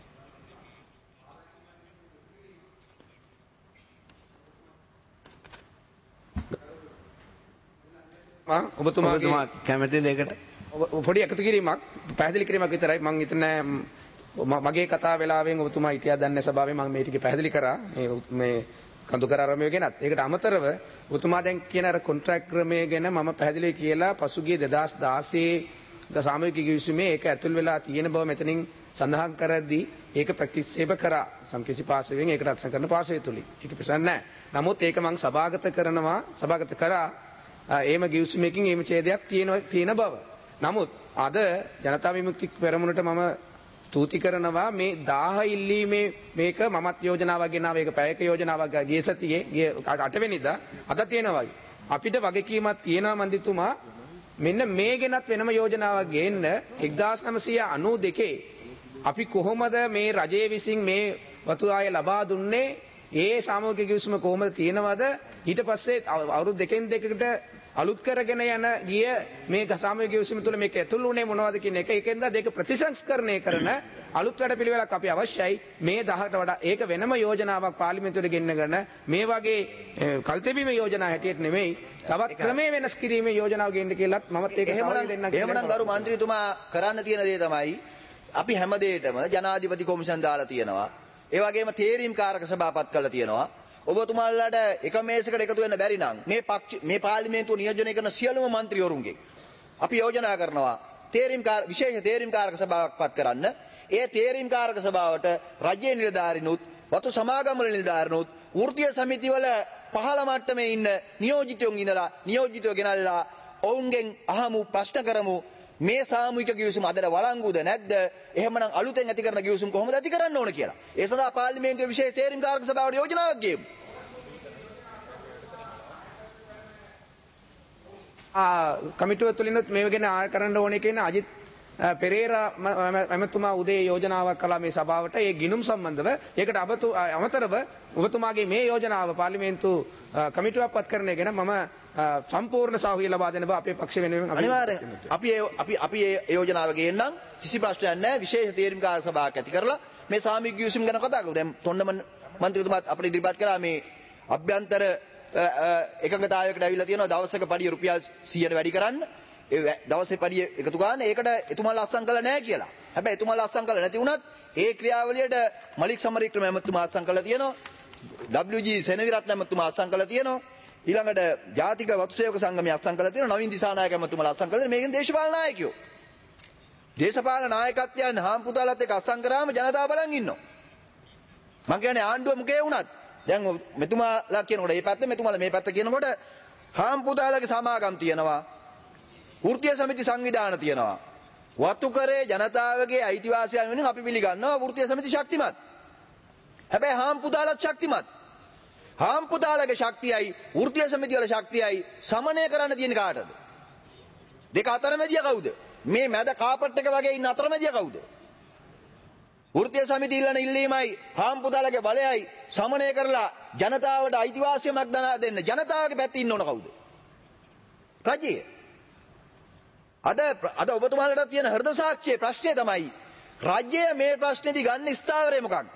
ඔබතුමා කැමතිද ඒකට? පොඩි එකතු කිරීමක් පැහැදිලි කිරීමක් විතරයි මම හිතන්නේ මගේ කතා වෙලාවෙන් ඔබතුමා හිටියා දන්නේ සභාවේ මම මේ ටික පැහැදිලි කරා මේ කඳුකර ආරම්භය ගැනත්. ඒකට අමතරව ඔබතුමා දැන් කියන අර කොන්ට්‍රැක්ට් ක්‍රමය ගැන මම පැහැදිලි කියලා පසුගිය 2016 සාමූහික කිවිසුමේ ඒක ඇතුල් වෙලා තියෙන බව මෙතනින් සඳහන් කරද්දී ඒක ප්‍රතික්ෂේප කරා සම්කිසි පාර්ශවයෙන් ඒක රක්ෂා කරන පාර්ශවය තුලින්. ඒක ප්‍රශ්න නැහැ. නමුත් ඒක මම සභාගත කරා එහෙම කිවිසුමකින් එහෙම ඡේදයක් තියෙන බව. නමුත් අද ජනතා විමුක්ති පෙරමුණට මම ස්තුති කරනවා මේ 1000 ඉල්ලීමේ මේක මමත් යෝජනාවක් ගෙනාවා. ඒක පැයක යෝජනාවක් ගිය සතියේ ගිය 8 වෙනිදා අද තියෙනවා. අපිට වගකීමක් තියෙනවා මන්දිතුමා මෙන්න මේ ගැනත් වෙනම යෝජනාවක් ගේන්න 1992 අපි කොහොමද මේ රජයේ විසින් මේ වතු ආය ලබා දුන්නේ ඒ සාමූහික කිවිසුම කොහොමද තියෙනවද ඊට පස්සේ අවුරුදු දෙකෙන් දෙකකට අලුත් කරගෙන යන ගිය මේ සාමූහික කිවිසුම තුළ මේක ඇතුළු වුණේ මොනවද කියන එක ඒකෙන්ද දෙක ප්‍රතිසංස්කරණය කරන අලුත් වැඩ පිළිවෙලක් අපි අවශ්‍යයි මේ 10ට වඩා ඒක වෙනම යෝජනාවක් පාර්ලිමේන්තුවට ගෙන්නගෙන මේ වගේ කල්තැබීමේ යෝජනා හැටියට නෙමෙයි තවත් ක්‍රමයේ වෙනස් කිරීමේ යෝජනාව ගේන්න කියලාත් මමත් ඒක සහාය දෙන්නම්. එහෙමනම් ගරු මන්ත්‍රීතුමා කරන්න තියෙන දේ තමයි අපි හැමදේටම ජනාධිපති කොමිෂන් දාලා තියෙනවා. ඒ වගේම තේරීම් කාරක සභාපත් කරලා තියෙනවා. ඔබතුමාලාට එක මේසයකට එකතු වෙන්න බැරි නම් මේ පාර්ලිමේන්තුව නියෝජනය කරන සියලුම മന്ത്രിවරුන්ගේ අපි යෝජනා කරනවා විශේෂ තේරීම් කාරක සභාවක් පත් කරන්න. ඒ තේරීම් කාරක සභාවට රජයේ නිලධාරීනුත් වතු සමාගම් වල නිලධාරීනුත් වෘත්තීය සමිතිවල පහළ මට්ටමේ ඉන්න නියෝජිතයෝ ගෙනල්ලා ඔවුන්ගෙන් අහමු ප්‍රශ්න කරමු මේ සාමූහික කිවිසුම අදට වළංගුද නැද්ද? එහෙමනම් අලුතෙන් ඇති කරන කිවිසුම කොහොමද ඇති කරන්න ඕන කියලා. ඒ සඳහා පාර්ලිමේන්තුවේ විශේෂ තේරීම් කාරක සභාවට යෝජනාවක් ගෙමු. කමිටුව තුලිනුත් මේ ගැන ආය කරන්න ඕනේ කියන අජිත් පෙරේරා එමෙතුමා උදේ යෝජනාවක් කළා මේ සභාවට ඒ ගිණුම් සම්බන්ධව. ඒකට අමතරව ඔබතුමාගේ මේ යෝජනාව පාර්ලිමේන්තු කමිටුවක් පත් කරන එක ගැන මම සම්පූර්ණ සහයෝගය ලබා දෙන බව අපේ පක්ෂ වෙනුවෙන් අනිවාර්යයෙන් අපි ඒ යෝජනාව ගේන්නම් කිසි ප්‍රශ්නයක් නැහැ. විශේෂ තේරීම් කාරක සභාවක් ඇති කරලා මේ සාමූහික කිවිසුම් ගැන කතා කරමු. දැන් තොණ්ඩමන් මන්ත්‍රීතුමාත් අපිට ඉදිරිපත් කළා මේ අභ්‍යන්තර එකඟතාවයකට ඇවිල්ලා තියෙනවා දවසක පඩිය රුපියල් 100ට වැඩි කරන්න. ඒ දවසේ පඩිය එකතු ගන්න ඒකට එතුමාලා අස්සම් කළා නැහැ කියලා. හැබැයි එතුමාලා අස්සම් කළා නැති වුණත් ඒ ක්‍රියාවලියට මලික් සමරීක්‍රම ඇමතුමා අස්සම් කළා තියෙනවා. WG සෙනවිරත්න ඇමතුමා අස්සම් කළා තියෙනවා. ඊළඟට ජාතික වතු සේවක සංගමයේ අස්සම් කළා තියෙනවා. නවීන් දිසානායක ඇමතුමාලා අස්සම් කළා. මේකෙන් දේශපාලන නායකයෝ. දේශපාලන නායකත්වයන් හාම්පුතාලත් එක්ක අස්සම් කරාම ජනතාව බලන් ඉන්නවා. මං කියන්නේ ආණ්ඩුව මුකේ වුණත් දැන් මෙතුමාලා කියනකොට මේ පැත්ත මෙතුමාලා මේ පැත්ත කියනකොට හාම්පුතාලගේ සමාගම් තියෙනවා. වෘත්තීය සමිති සංවිධාන තියෙනවා. වතුකරේ ජනතාවගේ අයිතිවාසිකම් වෙනුවෙන් අපි පිළිගන්නවා වෘත්තීය සමිති ශක්තිමත්. හැබැයි හාම්පුතාලත් ශක්තිමත්. හාම්පුතාලගේ ශක්තියයි වෘත්තීය සමිති වල ශක්තියයි සමනය කරන්න තියෙන කාටද? දෙක අතරමැදියා කවුද? මේ මැද කාපට් එක වගේ ඉන්න අතරමැදියා කවුද? වෘත්තීය සමිති ඉල්ලන ඉල්ලීමයි හාම්පුතාලගේ බලයයි සමනය කරලා ජනතාවට අයිතිවාසිකමක් දනා දෙන්න ජනතාවගේ පැත්තේ ඉන්න ඕන කවුද? රජය. අද ඔබතුමාලට තියෙන හෘද සාක්ෂියේ ප්‍රශ්නය තමයි රජය මේ ප්‍රශ්නේදී ගන්න ස්ථාවරය මොකක්ද?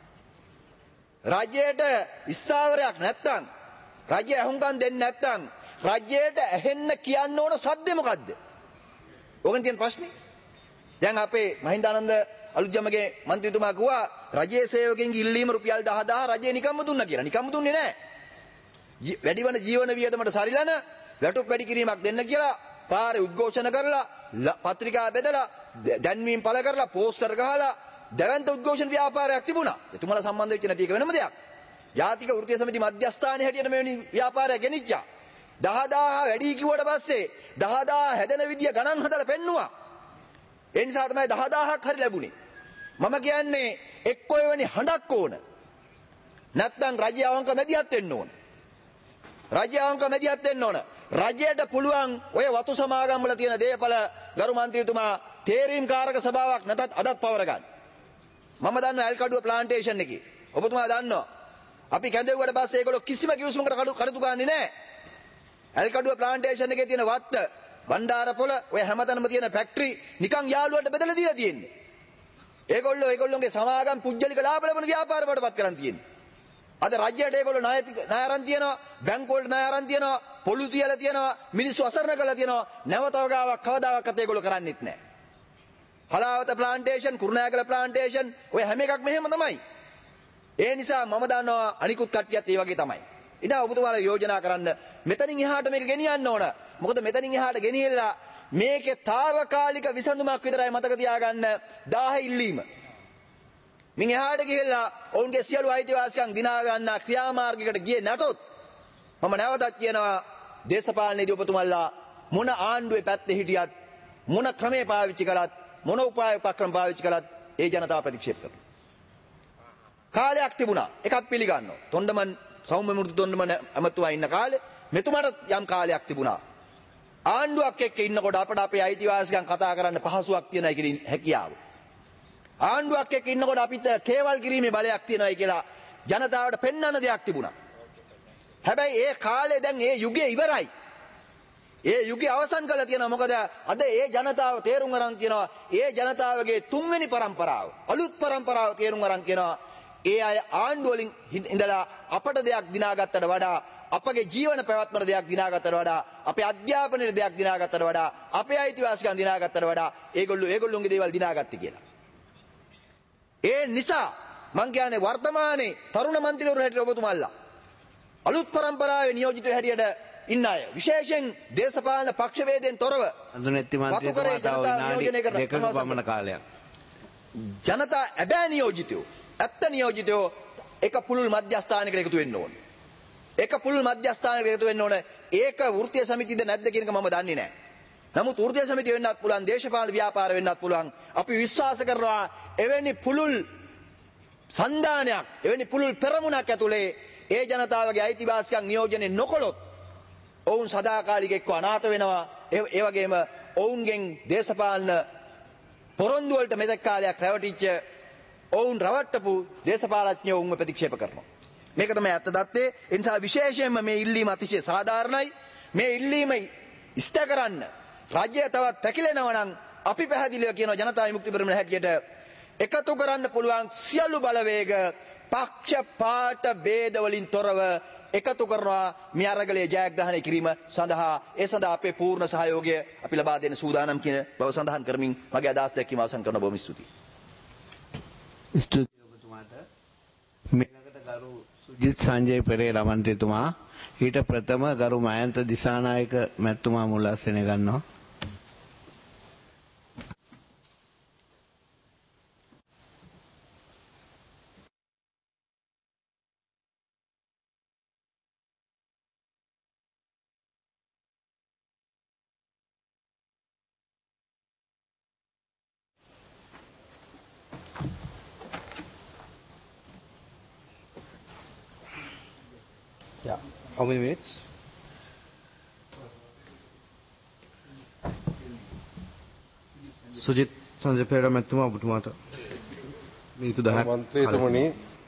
රජයට ස්ථාවරයක් නැත්තම් රජය අහුම්කම් දෙන්නේ නැත්තම් රජයට ඇහෙන්න කියන්න ඕන සද්ද මොකද්ද? ඕකෙන් තියෙන ප්‍රශ්නේ. දැන් අපේ මහින්දානන්ද අලුත්ගමගේ මන්ත්‍රීතුමා කිව්වා රජයේ සේවකයන්ගේ ඉල්ලීම රුපියල් 10000 රජය නිකම්ම දුන්නා කියලා. නිකම්ම දුන්නේ නැහැ. වැඩිවන ජීවන වියදමට සරිලන වැටුප් වැඩි කිරීමක් දෙන්න කියලා පාරේ උද්ඝෝෂණ කරලා පත්‍රිකා බෙදලා දැන්වීම් පළ කරලා පෝස්ටර් ගහලා දැවැන්ත උද්ඝෝෂණ ව්‍යාපාරයක් තිබුණා. එතුමාලා සම්බන්ධ වෙච්ච නැති එක වෙනම දෙයක්. ජාතික වෘත්තීය සමිති මධ්‍යස්ථානයේ හැටියට මෙවැනි ව්‍යාපාරයක් ගෙනිච්චා. 10000 වැඩි කිව්වට පස්සේ 10000 හැදෙන විදිය ගණන් හදලා පෙන්නුවා. ඒ නිසා තමයි 10000ක් හරි ලැබුණේ. මම කියන්නේ එක්කෝ එවැනි හඬක් ඕන. නැත්නම් රජය අවංක මැදිහත් වෙන්න ඕන. රජය අවංක මැදිහත් වෙන්න ඕන. රජයට පුළුවන් ඔය වතු සමාගම් වල තියෙන දේපල ගරු මන්ත්‍රීතුමා තේරීම් කාරක සභාවක් නැතත් අදත් පවර ගන්න. මම දන්නවා ඇල්කඩුව ප්ලාන්ටේෂන් එකේ. ඔබතුමා දන්නවා. අපි කැඳෙව්වට පස්සේ ඒගොල්ලෝ කිසිම කිවිසුමකට කඩතු ගන්නේ නැහැ. ඇල්කඩුව ප්ලාන්ටේෂන් එකේ තියෙන වත්ත, බණ්ඩාරපොළ, ඔය හැමතැනම තියෙන ෆැක්ටරි නිකන් යාළුවට බෙදලා දීලා තියෙන්නේ. ඒගොල්ලෝගේ සමාගම් පුජ්‍යලික ලාභ ලැබෙන ව්‍යාපාර වලටපත් කරන් තියෙන්නේ. අද රජයට ඒගොල්ලෝ ණය අරන් තියෙනවා, බැංකු වලට ණය අරන් තියෙනවා, පොළු තියලා තියෙනවා, මිනිස්සු අසරණ කරලා තියෙනවා. නැවතව ගාවක් කවදාවත් ඒගොල්ලෝ කරන්නේත් නැහැ. හලාවත ප්ලාන්ටේෂන්, කුරුණෑගල ප්ලාන්ටේෂන් ඔය හැම එකක් මෙහෙම තමයි. ඒ නිසා මම දන්නවා අනිකුත් කට්ටියත් ඒ වගේ තමයි. ඉතින් ඔබතුමාලා යෝජනා කරන්න මෙතනින් එහාට මේක ගෙනියන්න ඕන. මොකද මෙතනින් එහාට ගෙනියලා මේකේ తాවකාලික විසඳුමක් විතරයි මතක තියාගන්න 1000 ඉල්ලීම. මින් එහාට ගිහිල්ලා ඔවුන්ගේ සියලු අයිතිවාසිකම් දිනා ගන්න ක්‍රියාමාර්ගයකට ගියේ නැතොත් මම නැවතත් කියනවා දේශපාලනයේදී ඔබතුමාලා මොන ආණ්ඩුවේ පැත්තේ හිටියත් මොන ක්‍රමේ පාවිච්චි කළත් මොන උපාය උපක්‍රම පාවිච්චි කළත් ඒ ජනතාව ප්‍රතික්ෂේප කරනවා. කාලයක් තිබුණා. එකක් පිළිගන්නවා. තොණ්ඩමන් සෞම්‍ය මූර්ති තොණ්ඩමන් ඇමතුමා ඉන්න කාලේ මෙතුමාට යම් කාලයක් තිබුණා. ආණ්ඩුවක් එක්ක ඉන්නකොට අපට අපේ අයිතිවාසිකම් කතා කරන්න පහසුවක් තියෙනයි කියන හැකියාව. ආණ්ඩුවක් එක්ක ඉන්නකොට අපිට කේවල් කිරීමේ බලයක් තියෙනයි කියලා ජනතාවට පෙන්වන්න දෙයක් තිබුණා. හැබැයි ඒ කාලේ දැන් ඒ යුගය ඉවරයි. ඒ යුගය අවසන් කරලා තියෙනවා. මොකද අද ඒ ජනතාව තේරුම් අරන් තියෙනවා ඒ ජනතාවගේ තුන්වෙනි પરම්පරාව අලුත් પરම්පරාව තේරුම් අරන් කියනවා ඒ අය ආණ්ඩුව වලින් ඉඳලා අපට දෙයක් දිනාගත්තට වඩා අපගේ ජීවන පැවැත්මට දෙයක් දිනාගත්තට වඩා අපේ අධ්‍යාපනයේ දෙයක් දිනාගත්තට වඩා අපේ අයිතිවාසිකම් දිනාගත්තට වඩා ඒගොල්ලෝගේ දේවල් දිනාගත්තේ කියලා. ඒ නිසා මං කියන්නේ වර්තමානයේ තරුණ මන්ත්‍රීවරු හැටියට ඔබතුමාලා අලුත් પરම්පරාවේ නියෝජිතව හැටියට ඉන්න අය විශේෂයෙන් දේශපාලන පක්ෂ වේදෙන් තොරව අඳුනෙත්ති මන්ත්‍රීතුමා තව විනාඩි 2ක පමණ කාලයක් ජනතා ඇබෑ නියෝජිතයෝ ඇත්ත නියෝජිතයෝ එක පුළුල් මධ්‍යස්ථානයකට එකතු වෙන්න ඕනේ. එක පුළුල් මධ්‍යස්ථානයකට එකතු වෙන්න ඕනේ. ඒක වෘත්තීය සමිතියද නැද්ද කියන එක මම දන්නේ නැහැ. නමුත් වෘත්තීය සමිතිය වෙන්නත් පුළුවන්, දේශපාලන ව්‍යාපාර වෙන්නත් පුළුවන්. අපි විශ්වාස කරනවා එවැනි පුළුල් සන්දානයක්, එවැනි පුළුල් පෙරමුණක් ඇතුලේ ඒ ජනතාවගේ අයිතිවාසිකම් නියෝජනය නොකළොත් ඔවුන් සදාකාලික එක්ක අනාථ වෙනවා. ඒ වගේම ඔවුන්ගෙන් දේශපාලන පොරොන්දු වලට මෙතෙක් කාලයක් රැවටිච්ච ඔවුන් රවට්ටපු දේශපාලඥයෝ උන්ව ප්‍රතික්ෂේප කරනවා. මේක තමයි ඇත්ත දත්තේ. ඒ නිසා විශේෂයෙන්ම මේ ඉල්ලීම අතිශය සාධාරණයි. මේ ඉල්ලීම ඉෂ්ට කරන්න රාජ්‍යය තවත් පැකිලෙනවා නම් අපි පැහැදිලිව කියනවා ජනතා විමුක්ති පෙරමුණ හැටියට එකතු කරන්න පුළුවන් සියලු බලවේග පක්ෂපාත ભેද වලින් තොරව එකතු කරනවා මේ අරගලයේ ජයග්‍රහණය කිරීම සඳහා. ඒ සඳහා අපේ පූර්ණ සහයෝගය අපි ලබා දෙන්න සූදානම් කියන බව සඳහන් කරමින් මගේ අදහස් දැක්වීම අවසන් කරන බොහොම ස්තුතියි. ස්තුතියි ඔබතුමාට. මෙලකට ගරු සුජිත් සංජය පෙරේරා මන්ත්‍රීතුමා ඊට ප්‍රථම ගරු මයන්ත දිසානායක මැතිතුමා මුල් ආසනය ගන්නවා. How many minutes? Sujit Sanjay Perera මැතිතුමා ඔබතුමාට මිනිත්තු 10ක් මන්ත්‍රීතුමනි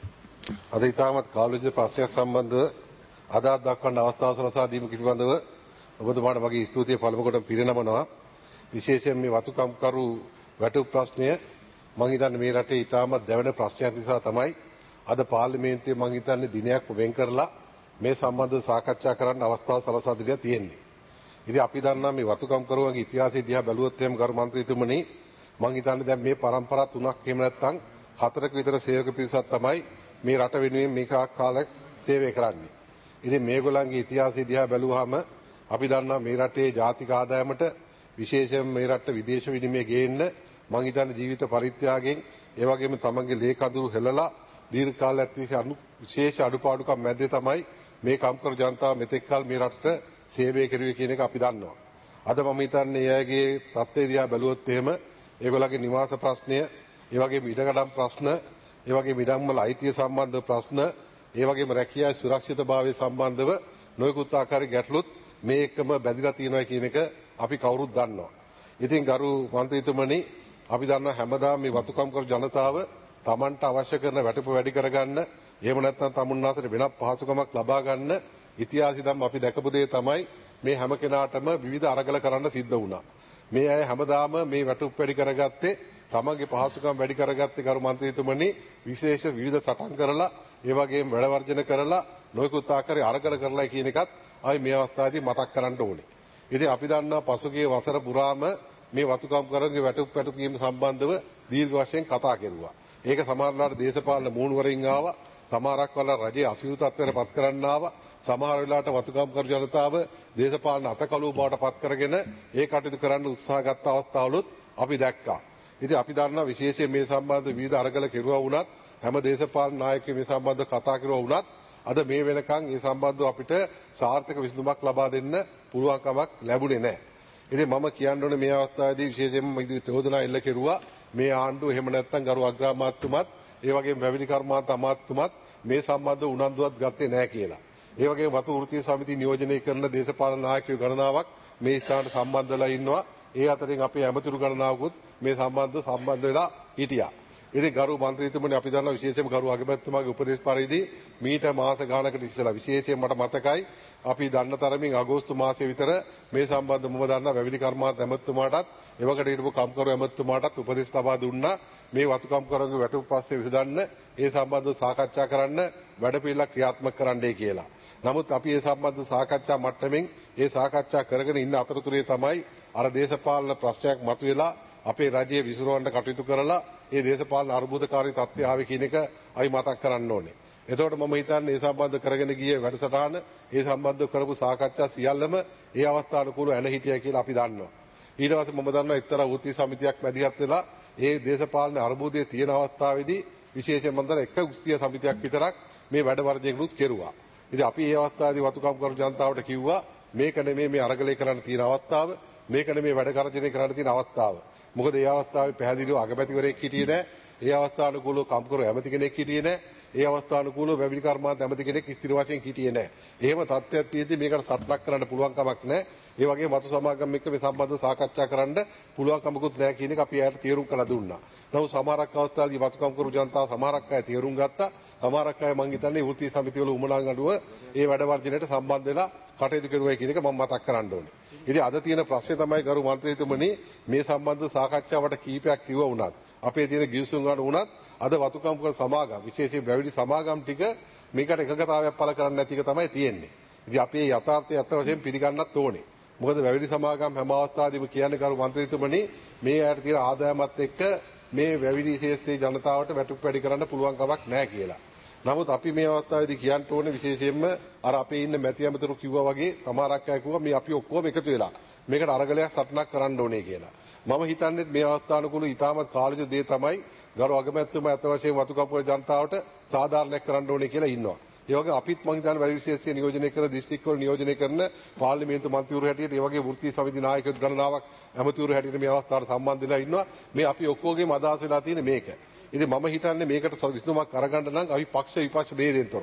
අද ඉතාමත් කාලෝචිත ප්‍රශ්නයක් සම්බන්ධව අදහස් දක්වන්න අවස්ථාව සලසා දීම පිළිබඳව ඔබතුමාට මගේ ස්තුතිය පළමු කොට පිරිනමනවා. විශේෂයෙන් මේ වතුකම්කරු වැටුප් ප්‍රශ්නය මම හිතන්නේ මේ රටේ ඉතාමත් දැවෙන ප්‍රශ්නයක් නිසා තමයි අද පාර්ලිමේන්තුවේ මම හිතන්නේ දිනයක් වෙන් කරලා මේ සම්බන්ධව සාකච්ඡා කරන්න අවස්ථාව සලසා දීලා තියෙන්නේ. ඉතින් අපි දන්නා මේ වතුකම්කරුවන්ගේ ඉතිහාසය දිහා බැලුවොත් එහෙම ගරු මන්ත්‍රීතුමනි මම හිතන්නේ දැන් මේ පරම්පරා 3ක් එහෙම නැත්නම් 4ක විතර සේවක පිරිසක් තමයි මේ රට වෙනුවෙන් මේක කාලයක් සේවය කරන්නේ. ඉතින් මේගොල්ලන්ගේ ඉතිහාසය දිහා බැලුවාම අපි දන්නා මේ රටේ ජාතික ආදායමට විශේෂයෙන් මේ රට විදේශ විනිමය ගේන්න මම හිතන්නේ ජීවිත පරිත්‍යාගයෙන් ඒ වගේම තමන්ගේ ලේ කඳුළු හෙළලා දීර්ඝ කාලයක් තිස්සේ විශේෂ අඩුපාඩුකම් මැද්දේ තමයි මේ කම්කරු ජනතාව මෙතෙක් කල මේ රටට සේවය කෙරුවේ කියන එක අපි දන්නවා. අද මම හිතන්නේ එයාගේ තත්ත්වය දිහා බැලුවොත් එහෙම ඒගොල්ලන්ගේ නිවාස ප්‍රශ්නය, ඒ වගේම ඉඩකඩම් ප්‍රශ්න, ඒ වගේම ඉඩම්වල අයිතිය සම්බන්ධ ප්‍රශ්න, ඒ වගේම රැකියා සුරක්ෂිතභාවය සම්බන්ධව නොයෙකුත් ආකාරයේ ගැටලුත් මේ එකම බැඳිලා තියෙනවා කියන එක අපි කවුරුත් දන්නවා. ඉතින් ගරු මන්ත්‍රීතුමනි අපි දන්නවා හැමදාම මේ වතුකම්කරු ජනතාව Tamanට අවශ්‍ය කරන වැටුප වැඩි කරගන්න, එහෙම නැත්නම් තමුන්නාතට වෙනත් පහසුකමක් ලබා ගන්න ඉතිහාසෙදම් අපි දැකපු දේ තමයි මේ හැම කෙනාටම විවිධ අරගල කරන්න සිද්ධ වුණා. මේ අය හැමදාම මේ වැටුප් වැඩි කරගත්තේ තමන්ගේ පහසුකම් වැඩි කරගත්තේ ගරු මන්ත්‍රීතුමනි විශේෂ විවිධ සටන් කරලා ඒ වගේම වැඩ වර්ජන කරලා නොයෙකුත් ආකාරයේ අරගල කරලා කියන එකත් අපි මේ අවස්ථාවේදී මතක් කරන්න ඕනේ. ඉතින් අපි දන්නවා පසුගිය වසර පුරාම මේ වතුකම්කරුවන්ගේ වැටුප් පැටවීම සම්බන්ධව දීර්ඝ වශයෙන් කතා කෙරුවා. ඒක සමහරවිට දේශපාලන මූණුවරින් ආවා, සමහරක් වල රජයේ අසීරු තත්ත්වයට පත් කරන්න ආවා, සමහර වෙලාවට වතුකම්කරු ජනතාව දේශපාලන අතකලුව බවට පත් කරගෙන ඒ කටයුතු කරන්න උත්සාහ ගත්ත අවස්ථාවලුත් අපි දැක්කා. ඉතින් අපි දන්නවා විශේෂයෙන් මේ සම්බන්ධ විවිධ අරගල කෙරුවා වුණත් හැම දේශපාලන 나යකයෝ මේ සම්බන්ධව කතා කරුවා වුණත් අද මේ වෙනකන් මේ සම්බන්ධව අපිට සාර්ථක විසඳුමක් ලබා දෙන්න පුළුවන් කමක් ලැබුණේ නැහැ. ඉතින් මම කියන්න ඕනේ මේ අවස්ථාවේදී විශේෂයෙන්ම චෝදනා එල්ල කෙරුවා මේ ආණ්ඩුව එහෙම නැත්නම් ගරු අග්‍රාමාත්‍යතුමත් ඒ වගේම පැවිදි කර්මාන්ත අමාත්‍යතුමත් මේ සම්බන්ධව උනන්දුවක් ගත්තේ නැහැ කියලා. ඒ වගේම වතු වෘත්තීය සමිති නියෝජනය කරන දේශපාලන නායකයෝ ගණනාවක් මේ ස්ථානට සම්බන්ධ වෙලා ඉන්නවා. ඒ අතරින් අපේ ඇමතුරු ගණනාවකුත් මේ සම්බන්ධ වෙලා හිටියා. ඉතින් ගරු මන්ත්‍රීතුමනි අපි දන්නා විශේෂයෙන්ම ගරු අගමැතිතුමාගේ උපදේශ පරිදි මීට මාස ගානකට ඉස්සෙල්ලා විශේෂයෙන් මට මතකයි අපි දන්න තරමින් අගෝස්තු මාසයේ විතර මේ සම්බන්ධව මම දන්නා වැවිලි කර්මාන්ත ඇමතුමාටත් එවකට හිටපු කම්කරු ඇමතුමාටත් උපදෙස් ලබා දුන්නා මේ වතුකම්කරුවන්ගේ වැටුප් පස්සේ විසඳන්න ඒ සම්බන්ධව සාකච්ඡා කරන්න වැඩපිළිවෙලක් ක්‍රියාත්මක කරන්නයි කියලා. නමුත් අපි මේ සම්බන්ධ සාකච්ඡා මට්ටමින් ඒ සාකච්ඡා කරගෙන ඉන්න අතරතුරේ තමයි අර දේශපාලන ප්‍රශ්නයක් මතුවෙලා අපේ රජයේ විසිරවන්න කටයුතු කරලා ඒ දේශපාලන අර්බුදකාරී තත්ත්වය ආවේ කියන එක අපි මතක් කරන්න ඕනේ. එතකොට මම හිතන්නේ මේ සම්බන්ධ කරගෙන ගිය වැඩසටහන ඒ සම්බන්ධව කරපු සාකච්ඡා සියල්ලම ඒ අවස්ථානුකූලව ඇන හිටියයි කියලා අපි දන්නවා. ඊට පස්සේ මම දන්නවා එක්තරා වෘත්තීය සමිතියක් මැදිහත් වෙලා ඒ දේශපාලන අර්බුදයේ තියෙන අවස්ථාවේදී විශේෂයෙන් මම දන්නවා එක වෘත්තීය සමිතියක් විතරක් මේ වැඩ වර්ජනයකට කෙරුවා. ඉතින් අපි මේ අවස්ථාවේදී වතුකම්කරු ජනතාවට කිව්වා මේක නෙමෙයි මේ අරගලේ කරන්න තියෙන අවස්ථාව, මේක නෙමෙයි වැඩ කරජනය කරන්න තියෙන අවස්ථාව. මොකද ඒ අවස්ථාවේ පැහැදිලිව අගමැතිවරයෙක් හිටියේ නැහැ. ඒ අවස්ථානුකූලව කම්කරු ඇමති කෙනෙක් හිටියේ නැහැ. ඒ අවස්ථානුකූලව වැවිලි කර්මාන්ත ඇමති කෙනෙක් ස්ථිර වශයෙන් හිටියේ නැහැ. එහෙම තත්ත්වයක් තියෙද්දි මේකට සටනක් කරන්න පුළුවන් කමක් නැහැ. ඒ වගේම වතු සමාගම් එක්ක මේ සම්බන්ධව සාකච්ඡා කරන්න පුළුවන් කමකුත් නැහැ කියන එක අපි එයාට තීරුම් කළා දුන්නා. නමුත් සමහරක් අවස්ථාවලදී වතුකම්කරු ජනතාව සමහරක් අය තීරුම් ගත්තා. සමහරක් අය මං හිතන්නේ වෘත්තීය සමිතිවල උමනාංගඩුව ඒ වැඩ වර්ජනයට සම්බන්ධ වෙලා කටයුතු කරුවයි කියන එක මම මතක් කරන්න ඕනේ. ඉතින් අද තියෙන ප්‍රශ්නේ තමයි ගරු මන්ත්‍රීතුමනි මේ සම්බන්ධ සාකච්ඡාවට කීපයක් කිව්ව වුණත් අපේ තියෙන ගිවිසුම් ගන්න වුණත් අද වතුකම්කරු සමාගම් විශේෂයෙන් වැවිලි සමාගම් ටික මේකට එකගතාවයක් පළ කරන්න නැති එක තමයි තියෙන්නේ. ඉතින් අපි මේ යථාර්ථය අත් වශයෙන් පිළිගන්නත් ඕනේ. මොකද වැවිලි සමාගම් හැම අවස්ථාවෙදීම කියන්නේ ගරු මන්ත්‍රීතුමනි මේ ඇයට තියෙන ආදායමත් එක්ක මේ වැවිලි ශේෂ්ත්‍රයේ ජනතාවට වැටුප් වැඩි කරන්න පුළුවන් කමක් නැහැ කියලා. නමුත් අපි මේ අවස්ථාවේදී කියන්න ඕනේ විශේෂයෙන්ම අර අපේ ඉන්න මැති ඇමතුරු කිව්වා වගේ සමහරක් අය කිව්වා මේ අපි ඔක්කොම එකතු වෙලා මේකට අරගලයක් සටනක් කරන්න ඕනේ කියලා. මම හිතන්නේ මේ අවස්ථානුකූල ඉතාමත් කාලජ දේ තමයි ගරු අගමැතිතුමා අත වශයෙන් වතුකම්කරු ජනතාවට සාධාරණයක් කරන්න ඕනේ කියලා ඉන්නවා. ඒ වගේ අපිත් මං හිතන්නේ වැවිලි ශේෂ්ත්‍රය නියෝජනය කරන දිස්ත්‍රික්කවල නියෝජනය කරන පාර්ලිමේන්තු මන්ත්‍රීවරු හැටියට ඒ වගේ වෘත්තීය සමිති නායකයෝ ගණනාවක් ඇමතිවරු හැටියට මේ අවස්ථාවට සම්බන්ධ වෙලා ඉන්නවා. මේ අපි ඔක්කොගේම අදහස් වෙලා තියෙන මේක. ඉතින් මම හිතන්නේ මේකට විසඳුමක් අරගන්න නම් අපි පක්ෂ විපක්ෂ ભેදයෙන් තොරව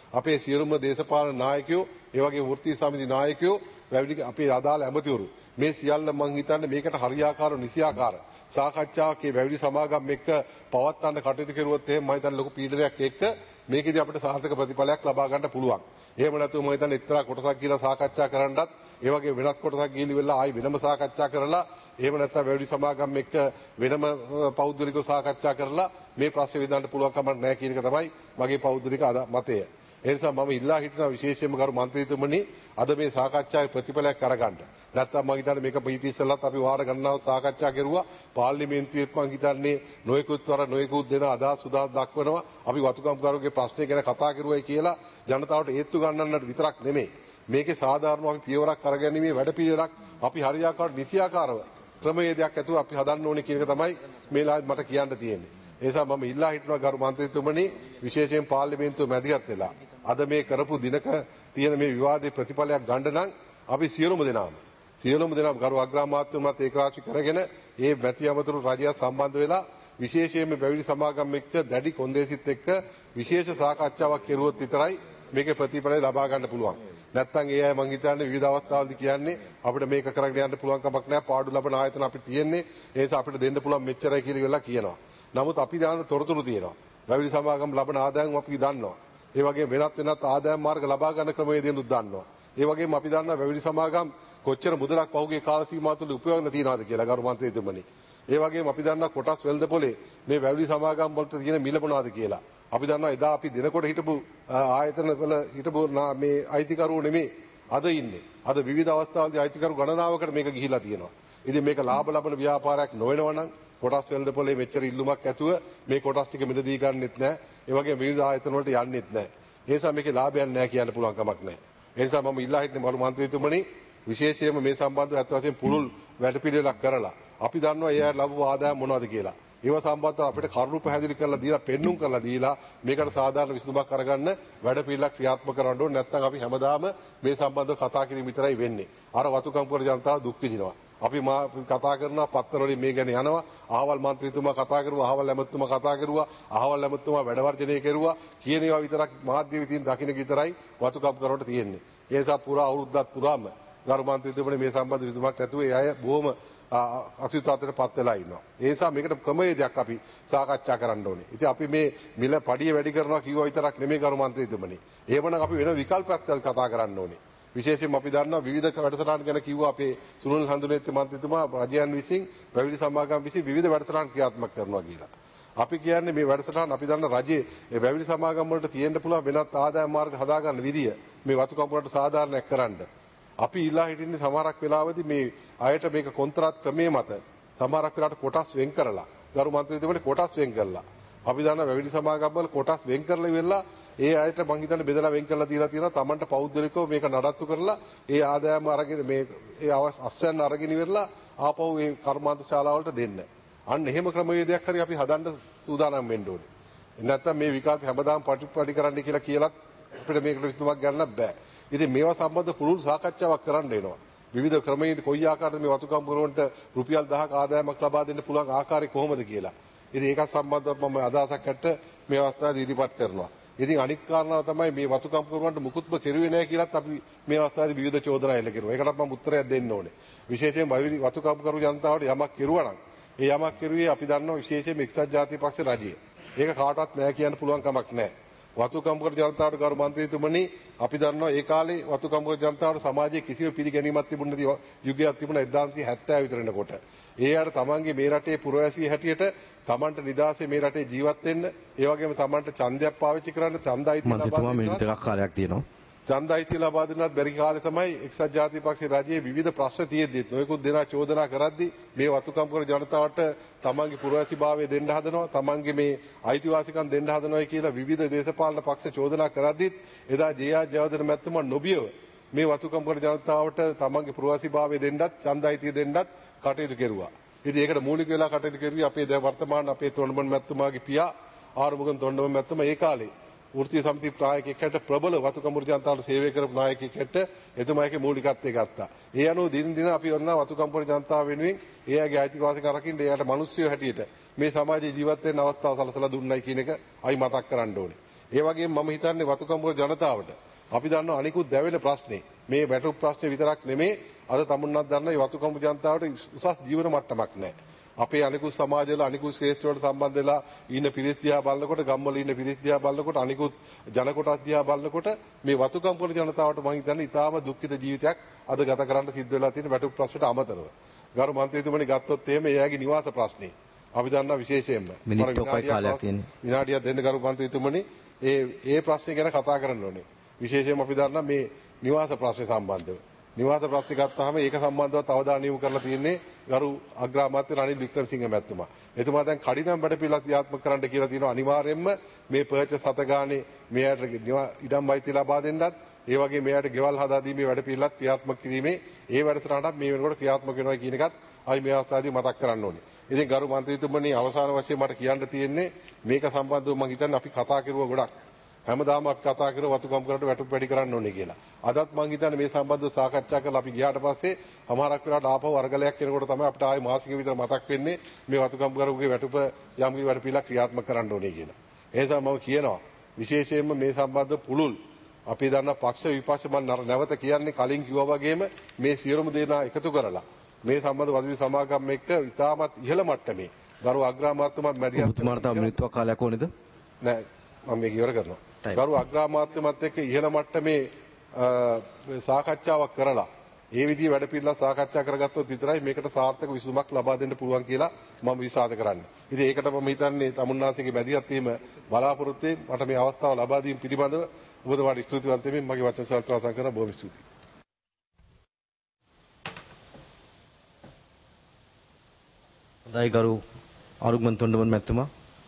අපේ සියලුම දේශපාලන නායකයෝ, ඒ වගේ වෘත්තීය සමිති නායකයෝ, වැවිලි අපේ අදාළ ඇමතිවරු මේ සියල්ල මම හිතන්නේ මේකට හරියාකාර නිසියාකාර සාකච්ඡාවක් මේ වැවිලි සමාගම් එක්ක පවත්වන්න කටයුතු කරුවොත් එහෙම මම හිතන්නේ ලොකු පීඩනයක් එක්ක මේකෙදි අපිට සාර්ථක ප්‍රතිඵලයක් ලබා ගන්න පුළුවන්. එහෙම නැතුව මම හිතන්නේ එක්තරා කොටසක් කියලා සාකච්ඡා කරන්නත් ඒ වගේ වෙනත් කොටසක් ගිහිලි වෙලා ආයි වෙනම සාකච්ඡා කරලා එහෙම නැත්නම් වැවිලි සමාගම් එක්ක වෙනම පෞද්ගලිකව සාකච්ඡා කරලා මේ ප්‍රශ්නේ විසඳන්න පුළුවන් කමක් නැහැ කියන එක තමයි මගේ පෞද්ගලික මතය. ඒ නිසා මම ඉල්ලා හිටිනවා විශේෂයෙන්ම ගරු මන්ත්‍රීතුමනි අද මේ සාකච්ඡාවේ ප්‍රතිඵලයක් අරගන්න. නැත්නම් මම හිතන්නේ මේක පිටි ඉස්සෙල්ලත් අපි වාර ගණනාවක් සාකච්ඡා කරුවා. පාර්ලිමේන්තුවේත් මම හිතන්නේ නොයෙකුත් වර නොයෙකුත් දෙන අදහස් සුදාස් දක්වනවා. අපි වතුකම්කරුගේ ප්‍රශ්නේ ගැන කතා කරුවයි කියලා ජනතාවට ඒත්තු ගන්නන්නට විතරක් නෙමෙයි. මේකේ සාධාරණව අපි පියවරක් අරගැනීමේ වැඩපිළිවෙලක් අපි හරියාකාර නිසියාකාරව ක්‍රමවේදයක් ඇතුව අපි හදන්න ඕනේ කියන එක තමයි මේ ලායත් මට කියන්න තියෙන්නේ. ඒ නිසා මම ඉල්ලා හිටනවා ගරු මන්ත්‍රීතුමනි විශේෂයෙන් පාර්ලිමේන්තුව මැදිහත් වෙලා අද මේ කරපු දිනක තියෙන මේ විවාදයේ ප්‍රතිඵලයක් ගන්න නම් අපි සියලුම දෙනාම ගරු අග්‍රාමාත්‍යතුමාත් ඒකරාශී කරගෙන මේ මැති අමතරු රජය සම්බන්ධ වෙලා විශේෂයෙන්ම පැවිදි සමාගම් එක්ක දැඩි කොන්දේසිත් එක්ක විශේෂ සාකච්ඡාවක් කෙරුවොත් විතරයි මේකේ ප්‍රතිඵලය ලබා ගන්න පුළුවන්. නැත්තම් ඒ අය මං හිතන්නේ විවිධ අවස්ථාවලදී කියන්නේ අපිට මේක කරගෙන යන්න පුළුවන් කමක් නැහැ පාඩු ලබන ආයතන අපිට තියෙන්නේ ඒ නිසා අපිට දෙන්න පුළුවන් මෙච්චරයි කියලා ඉවරලා කියනවා. නමුත් අපි දාන තොරතුරු තියෙනවා. පැවිදි සමාගම් ලබන ආදායම් අපි දන්නවා. ඒ වගේම වෙනත් ආදායම් මාර්ග ලබා ගන්න ක්‍රමවේදයන්ුත් දන්නවා. ඒ වගේම අපි දන්නවා පැවිදි සමාගම් කොච්චර මුදලක් පහුගිය කාල සීමාව තුළ උපයෝගන තියනවාද කියලා ගරු මන්ත්‍රීතුමනි. ඒ වගේම අපි දන්නවා කොටස් වෙළඳපොලේ මේ පැවිදි සමාගම් වලට තියෙන මිල මොනවාද කියලා. අපි දන්නවා එදා අපි දිනකොට හිටපු ආයතන වල හිටපු මේ අයිතිකරුවෝ නෙමෙයි අද ඉන්නේ. අද විවිධ අවස්ථාවලදී අයිතිකරු ගණනාවකට මේක ගිහිලා තියෙනවා. ඉතින් මේක ලාභ ලබන ව්‍යාපාරයක් නොවෙනවා නම් කොටස් වෙළඳපොලේ මෙච්චර ඉල්ලුමක් ඇතුව මේ කොටස් ටික මිලදී ගන්නෙත් නැහැ. ඒ වගේම විවිධ ආයතන වලට යන්නෙත් නැහැ. ඒ නිසා මේකේ ලාභයක් නැහැ කියන්න පුළුවන් කමක් නැහැ. ඒ නිසා මම ඉල්ලා හිටින්නේ මරු මන්ත්‍රීතුමනි විශේෂයෙන්ම මේ සම්බන්ධව අත් වශයෙන් පුළුල් වැඩපිළිවෙලක් කරලා අපි දන්නවා ඒ අය ලැබුව ආදායම් මොනවද කියලා. ඒව සම්බන්ධව අපිට කරුණු පැහැදිලි කරලා දීලා පෙන්눔 කරලා දීලා මේකට සාධාරණ විසඳුමක් අරගන්න වැඩපිළිවෙලක් ක්‍රියාත්මක කරන්න ඕනේ. නැත්නම් අපි හැමදාම මේ සම්බන්ධව කතා කිරීම විතරයි වෙන්නේ. අර වතුකම්පුර ජනතාව දුක් විඳිනවා. අපි කතා කරනවා පත්තර වලින් මේ ගැන යනවා. අහවල් මන්ත්‍රීතුමා කතා කරුවා, අහවල් ඇමතුමා කතා කරුවා, අහවල් ඇමතුමා වැඩ වර්ජනය කෙරුවා කියන ඒවා විතරක් මාධ්‍ය විදිහින් දකින්න විතරයි වතුකම්පුරට තියෙන්නේ. ඒ නිසා පුරා අවුරුද්දක් පුරාම ගරු මන්ත්‍රීතුමනි මේ සම්බන්ධ විසඳුමක් නැතුව ඒ අය බොහොම අසුතාවතට පත් වෙලා ඉන්නවා. ඒ නිසා මේකට ක්‍රමවේදයක් අපි සාකච්ඡා කරන්න ඕනේ. ඉතින් අපි මේ මිල පඩිය වැඩි කරනවා කිව්වා විතරක් නෙමෙයි ගරු මන්ත්‍රීතුමනි. එහෙමනම් අපි වෙන විකල්පයක් කතා කරන්න ඕනේ. විශේෂයෙන්ම අපි දන්නවා විවිධ වැඩසටහන් ගැන කිව්වා අපේ සුනිල් හඳුනේත් මන්ත්‍රීතුමා රජයන් විසින් පැවිදි සමාගම් විසින් විවිධ වැඩසටහන් ක්‍රියාත්මක කරනවා කියලා. අපි කියන්නේ මේ වැඩසටහන් අපි දන්න රජයේ ඒ පැවිදි සමාගම් වලට තියෙන්න පුළුවන් වෙනත් ආදායම් මාර්ග හදාගන්න විදිය මේ වතුකම්පුරට සාධාරණයක් කරන්න. අපි ඉල්ලා හිටින්නේ සමහරක් වෙලාවදී මේ අයට මේක කොන්ත්‍රාත් ක්‍රමයේ මත සමහරක් වෙලාවට කොටස් වෙන් කරලා ගරු මන්ත්‍රීතුමනි කොටස් වෙන් කරලා අපි දන්නා පැවිදි සමාගම් වල කොටස් වෙන් කරලා ඉවරලා ඒ අයට මං හිතන්නේ බෙදලා වෙන් කරලා දීලා තියෙනවා Tamanට පෞද්ගලිකව මේක නඩත්තු කරලා ඒ ආදායම අරගෙන මේ ඒ අස්වැන්න අරගෙන ඉවරලා ආපහු ඒ කර්මාන්ත ශාලාවලට දෙන්න. අන්න එහෙම ක්‍රමවේදයක් හරි අපි හදන්න සූදානම් වෙන්න ඕනේ. නැත්තම් මේ විකල්ප හැමදාම පරිපාලි කරන්න කියලා කියලත් අපිට මේකට විසඳුමක් ගන්න බෑ. ඉතින් මේවා සම්බන්ධ පුළුල් සාකච්ඡාවක් කරන්න වෙනවා. විවිධ ක්‍රමයන් කොයි ආකාරයකද මේ වතුකම්පුරවන්ට රුපියල් 1000ක ආදායමක් ලබා දෙන්න පුළුවන් ආකාරය කොහොමද කියලා. ඉතින් ඒක සම්බන්ධව මම අදහසක් ඇట్ట මේ අවස්ථාවේදී ඉදිරිපත් කරනවා. ඉතින් අනිත් කාරණාව තමයි මේ වතුකම්පුරවන්ට මුකුත්ම කෙරුවේ නැහැ කියලාත් අපි මේ අවස්ථාවේදී විවිධ චෝදනා එල්ල කෙරුවා. ඒකටත් මම උත්තරයක් දෙන්න ඕනේ. විශේෂයෙන් වතුකම්පුරු ජනතාවට යමක් කෙරුවා නම් ඒ යමක් කෙරුවේ අපි දන්නවා විශේෂයෙන් එක්සත් ජාතික පක්ෂ රජය. ඒක කාටවත් නැහැ කියන්න පුළුවන් කමක් නැහැ. වතුකම්පුර ජනතාවට ගරු මන්ත්‍රීතුමනි අපි දන්නවා ඒ කාලේ වතුකම්පුර ජනතාවට සමාජයේ කිසිම පිළිගැනීමක් තිබුණ නැති යුගයක් තිබුණා 1970 විතර වෙනකොට. ඒ අර තමන්ගේ මේ රටේ පුරවැසිය හැටියට තමන්ට නිදාසේ මේ රටේ ජීවත් වෙන්න ඒ වගේම තමන්ට ඡන්දයක් පාවිච්චි කරන්න ඡන්දයිතිය ලබා මිනිත් එකක් කාලයක් තියෙනවා. ඡන්දයිතිය ලබා දෙන්නත් බැරි කාලේ තමයි එක්සත් ජාතික පක්ෂයේ රජයේ විවිධ ප්‍රශ්න තියෙද්දි නොයෙකුත් දෙනා චෝදනා කරද්දී මේ වතුකම්පුර ජනතාවට තමන්ගේ පුරවැසිභාවය දෙන්න හදනවා තමන්ගේ මේ අයිතිවාසිකම් දෙන්න හදනවා කියලා විවිධ දේශපාලන පක්ෂ චෝදනා කරද්දිත් එදා ජේ.ආර්. ජයවර්ධන මැතිතුමා නොබියව මේ වතුකම්පුර ජනතාවට තමන්ගේ පුරවැසිභාවය දෙන්නත් ඡන්දයිතිය දෙන්නත් කටයුතු කෙරුවා. ඉතින් ඒකට මූලික වෙලා කටයුතු කරුවේ අපේ දැන් වර්තමාන අපේ තොණ්ඩමන් මැතිතුමාගේ පියා ආරුමුගන් තොණ්ඩමන් මැතිතුමා ඒ කාලේ වෘත්තීය සමිති නායකයෙක් හැට ප්‍රබල වතුකම්පුර ජනතාවට සේවය කරපු නායකයෙක් හැට එතුමාගේ මූලිකත්වය ගත්තා. ඒ අනුව දින දින අපි ඔන්න වතුකම්පුර ජනතාව වෙනුවෙන් එයාගේ අයිතිවාසිකම් රකින්න එයාට මිනිස්සුયો හැටියට මේ සමාජයේ ජීවත් වෙන්න අවස්ථාව සලසලා දුන්නයි කියන එක අයි මතක් කරන්න ඕනේ. ඒ වගේම මම හිතන්නේ වතුකම්බුර ජනතාවට අපි දන්නවා අනිකුත් දැවෙන ප්‍රශ්නේ මේ වැටුප් ප්‍රශ්නේ විතරක් නෙමේ අද තමුන්වත් දන්න මේ වතුකම්බුර ජනතාවට උසස් ජීවන මට්ටමක් නැහැ. අපේ අනිකුත් සමාජවල අනිකුත් ශ්‍රේෂ්ඨ වලට සම්බන්ධ වෙලා ඉන්න පිරිස් දිහා බලනකොට ගම්වල ඉන්න පිරිස් දිහා බලනකොට අනිකුත් ජන කොටස් දිහා බලනකොට මේ වතුකම්බුර ජනතාවට මම හිතන්නේ ඉතාම දුක්ඛිත ජීවිතයක් අද ගත කරන්න සිද්ධ වෙලා තියෙන වැටුප් ප්‍රශ්නට අමතරව. ගරු මන්ත්‍රීතුමනි ගත්තොත් එහෙම එයාගේ නිවාස ප්‍රශ්නේ අපි දන්නා විශේෂයෙන්ම විනාඩියක් දෙන්න ගරු මන්ත්‍රීතුමනි ඒ ප්‍රශ්නේ ගැන කතා කරන්න ඕනේ. විශේෂයෙන්ම අපි දන්නා මේ නිවාස ප්‍රශ්නේ සම්බන්ධව. නිවාස ප්‍රශ්නේ ගත්තාම ඒක සම්බන්ධව අවධානය යොමු කරලා තියෙන්නේ ගරු අග්‍රාමාත්‍ය රනිල් වික්‍රමසිංහ මැතිතුමා. එතුමා දැන් කඩිනම් වැඩ පිළිවෙලක් ක්‍රියාත්මක කරන්න කියලා තියෙනවා. අනිවාර්යයෙන්ම මේ පර්චේස් හත ගානේ මෙයාට ඉඩම් වයිති ලබා දෙන්නත් ඒ වගේ මෙයාට ගෙවල් හදා දීමේ වැඩ පිළිවෙලක් ක්‍රියාත්මක කිරීමේ ඒ වැඩසටහනක් මේ වෙනකොට ක්‍රියාත්මක වෙනවා කියන එකත් අපි මේ අවස්ථාවේදී මතක් කරන්න ඕනේ. ඉතින් ගරු මන්ත්‍රීතුමනි අවසාන වශයෙන් මට කියන්න තියෙන්නේ මේක සම්බන්ධව මම හිතන්නේ අපි කතා කරුවා ගොඩක්. හැමදාම අපි කතා කරුවා වතුකම්බුරට වැටුප් වැඩි කරන්න ඕනේ කියලා. අදත් මම හිතන්නේ මේ සම්බන්ධව සාකච්ඡා කරලා අපි ගියාට පස්සේ අමාරක් වෙලාට ආපහු වර්ගලයක් කෙනකොට තමයි අපිට ආයේ මාසික විතර මතක් වෙන්නේ මේ වතුකම්බුරගේ වැටුප යම් කිසි වැඩ පිළිලක් ක්‍රියාත්මක කරන්න ඕනේ කියලා. ඒ නිසා මම කියනවා විශේෂයෙන්ම මේ සම්බන්ධ පුළුල් අපි දන්නා පක්ෂ විපක්ෂ මම නැවත කියන්නේ කලින් කිව්වා වගේම මේ සියලුම දේනා එකතු කරලා මේ සම්බන්ධ වදවි සමාගම් එක්ක ඉතාමත් ඉහළ මට්ටමේ ගරු අග්‍රාමාත්‍යමත් මැදිහත් ඔබතුමාට තව මිනිත්තුවක් කාලයක් ඕනේද? නෑ මම මේක ඉවර කරනවා. ගරු අග්‍රාමාත්‍යමත් එක්ක ඉහළ මට්ටමේ සාකච්ඡාවක් කරලා ඒ විදිහේ වැඩ පිළිවෙල සාකච්ඡා කරගත්තොත් විතරයි මේකට සාර්ථක විසඳුමක් ලබා දෙන්න පුළුවන් කියලා මම විශ්වාස කරන්නේ. ඉතින් ඒකට මම හිතන්නේ තමුන්නාසේගේ මැදිහත් වීම බලාපොරොත්තු වෙමින් මට මේ අවස්ථාව ලබා දීම පිළිබඳව ඔබතුමාට ස්තුතිවන්ත වෙමින් මගේ වචන සල්ප අවසන් කරන බොහොම ස්තුතියි. ගරු ආරුග්මන් තොණ්ඩමන් මැතිතුමා.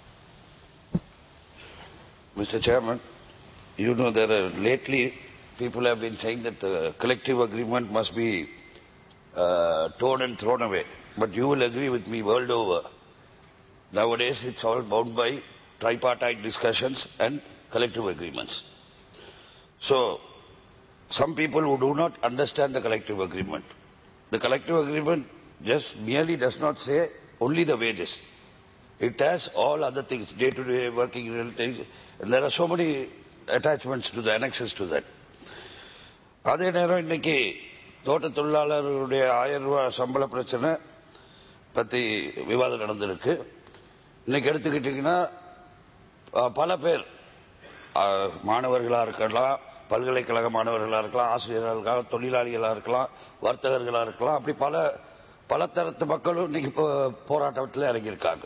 Mr. Chairman, you know that lately people have been saying that the collective agreement must be torn and thrown away. But you will agree with me world over. Nowadays it's all bound by tripartite discussions and collective agreements. So some people who do not understand the collective agreement. The collective agreement just merely does not say only the wages. It has all other things, day-to-day working things. And there are so many attachments to the annexes to that. அதே நேரம் இன்னைக்கு தோட்ட தொழிலாளர்களுடைய 1000 ரூபாய் சம்பள பிரச்சனை பற்றி விவாதம் நடந்திருக்கு. இன்னைக்கு எடுத்துக்கிட்டிங்கன்னா பல பேர் மாணவர்களாக இருக்கலாம், பல்கலைக்கழக மாணவர்களாக இருக்கலாம், ஆசிரியர்களாக இருக்கலாம், தொழிலாளிகளாக இருக்கலாம், வர்த்தகர்களாக இருக்கலாம், அப்படி பல தரத்து மக்களும் இன்னைக்கு போராட்டத்தில் இறங்கியிருக்காங்க.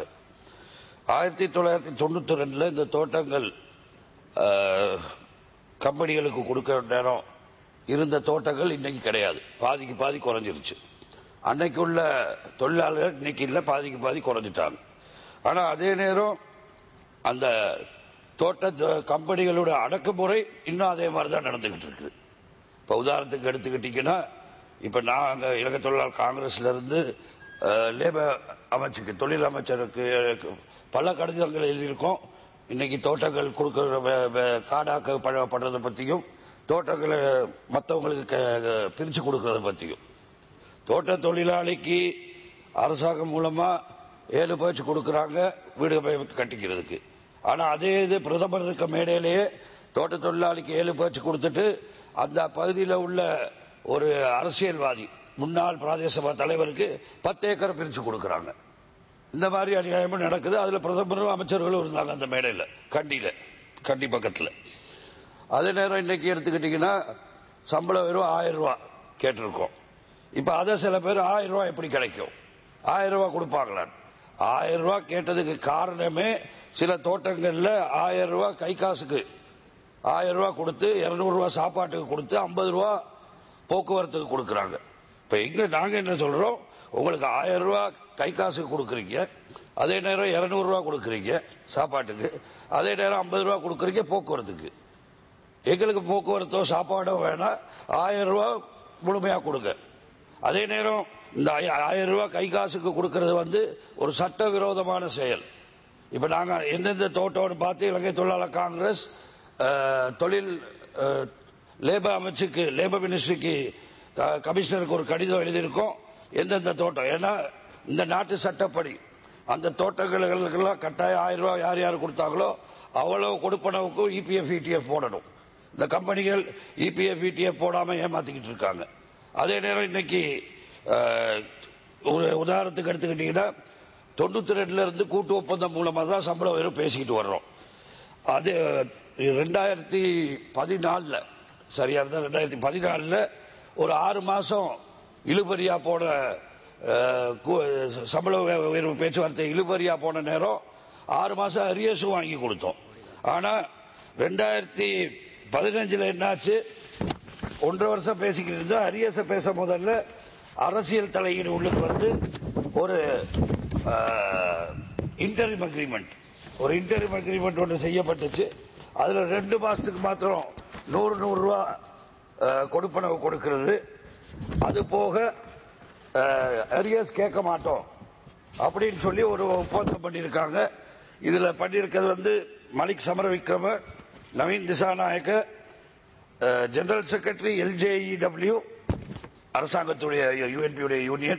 1992 இந்த தோட்டங்கள் கம்பெனிகளுக்கு கொடுக்கிற நேரம் இருந்த தோட்டங்கள் இன்னைக்கு கிடையாது. பாதிக்கு பாதி குறைஞ்சிருச்சு. அன்னைக்கு உள்ள தொழிலாளர்கள் இன்னைக்கு இல்லை, பாதிக்கு பாதி குறைஞ்சிட்டாங்க. ஆனால் அதே நேரம் அந்த தோட்ட கம்பெனிகளோட அடக்குமுறை இன்னும் அதே மாதிரி தான் நடந்துகிட்டு இருக்கு. இப்போ உதாரணத்துக்கு எடுத்துக்கிட்டீங்கன்னா இப்போ நாங்கள் இலங்கை தொழிலாளர் காங்கிரஸ்ல இருந்து லேபர் அமைச்சுக்கு தொழில் அமைச்சருக்கு பல கடிதங்கள் எழுதியிருக்கோம். இன்னைக்கு தோட்டங்கள் கொடுக்கிற காடாக்கப்படுறதை பற்றியும் தோட்டங்களை மற்றவங்களுக்கு பிரித்து கொடுக்கறத பற்றியும் தோட்ட தொழிலாளிக்கு அரசாங்கம் மூலமா 7 பேச்சு கொடுக்குறாங்க வீடு கட்டிக்கிறதுக்கு. ஆனால் அதே இது பிரதமர் இருக்க மேடையிலேயே தோட்ட தொழிலாளிக்கு 7 பேச்சு கொடுத்துட்டு அந்த பகுதியில் உள்ள ஒரு அரசியல்வாதி முன்னாள் பிரதேச சபா தலைவருக்கு 10 ஏக்கர் பிரித்து கொடுக்குறாங்க. இந்த மாதிரி அநியாயமும் நடக்குது. அதில் பிரதமரும் அமைச்சர்களும் இருந்தாங்க அந்த மேடையில், கண்டி பக்கத்தில். அதே நேரம் இன்னைக்கு எடுத்துக்கிட்டிங்கன்னா சம்பளம் வெறும் 1000 ரூபா கேட்டிருக்கோம். இப்போ அதை சில பேர் 1000 ரூபா எப்படி கிடைக்கும், 1000 ரூபா கொடுப்பாங்களான்னு. 1000 ரூபா கேட்டதுக்கு காரணமே சில தோட்டங்களில் 1000 ரூபா கை காசுக்கு 1000 ரூபா கொடுத்து 200 ரூபா சாப்பாட்டுக்கு கொடுத்து 50 ரூபா போக்குவரத்துக்கு கொடுக்குறாங்க. இப்போ இங்கே நாங்கள் என்ன சொல்கிறோம், உங்களுக்கு 1000 ரூபா கை காசுக்கு கொடுக்குறீங்க, அதே நேரம் 200 ரூபா கொடுக்குறீங்க சாப்பாட்டுக்கு, அதே நேரம் 50 ரூபா கொடுக்குறீங்க போக்குவரத்துக்கு. எங்களுக்கு போக்குவரத்தோ சாப்பாடோ வேணாம், 1000 ரூபா முழுமையாக கொடுங்க. அதே நேரம் இந்த 1000 ரூபா கை காசுக்கு கொடுக்கறது ஒரு சட்டவிரோதமான செயல். இப்போ நாங்கள் எந்தெந்த தோட்டம்னு பார்த்து இலங்கை தொழிலாளர் காங்கிரஸ் தொழில் லேபர் அமைச்சுக்கு லேபர் மினிஸ்ட்ரிக்கு கமிஷனருக்கு ஒரு கடிதம் எழுதியிருக்கோம். எந்தெந்த தோட்டம், ஏன்னா இந்த நாட்டு சட்டப்படி அந்த தோட்டங்களுக்கெல்லாம் கட்டாயம் 1000 ரூபா யார் யார் கொடுத்தாங்களோ அவ்வளவு கொடுப்பனவுக்கும் இபிஎஃப் இடிஎஃப் போடணும். இந்த கம்பெனிகள் இபிஎஃப் இடிஎஃப் போடாம ஏமாத்திக்கிட்டு இருக்காங்க. அதே நேரம் இன்னைக்கு ஒரு உதாரணத்துக்கு எடுத்துக்கிட்டீங்கன்னா 92 இருந்து கூட்டு ஒப்பந்தம் மூலமா தான் சம்பள உயர்வு பேசிக்கிட்டு வர்றோம். அது 2014 சரியா இருந்தா 2014 ஒரு 6 மாசம் இழுபறியா போன சம்பள உயர்வு பேச்சுவார்த்தை இழுபறியா போன நேரம் 6 மாசம் அரியர்ஸும் வாங்கி கொடுத்தோம். ஆனா 2015 என்னாச்சு, 1.5 வருஷம் பேசிக்கிட்டு இருந்தா அரியர்ஸ பேச முதல்ல அரசியல் தலையீடு உள்ளுக்கு வந்து ஒரு இன்டரிம் அக்ரிமெண்ட் ஒன்று செய்யப்பட்டுச்சு. அதுல 2 மாசத்துக்கு மாத்திரம் 100 ரூபாய் கொடுப்பனவு கொடுக்கிறது. அது போக அரியர்ஸ் கேட்க மாட்டோம் அப்படின்னு சொல்லி ஒரு ஒப்பந்தம் பண்ணியிருக்காங்க. இதுல பண்ணியிருக்கிறது வந்து Malik Samarawickrama, Naveen Dissanayake, general secretary LJEW, அரசாங்கத்துடைய யூஎன்பியுடைய யூனியன்,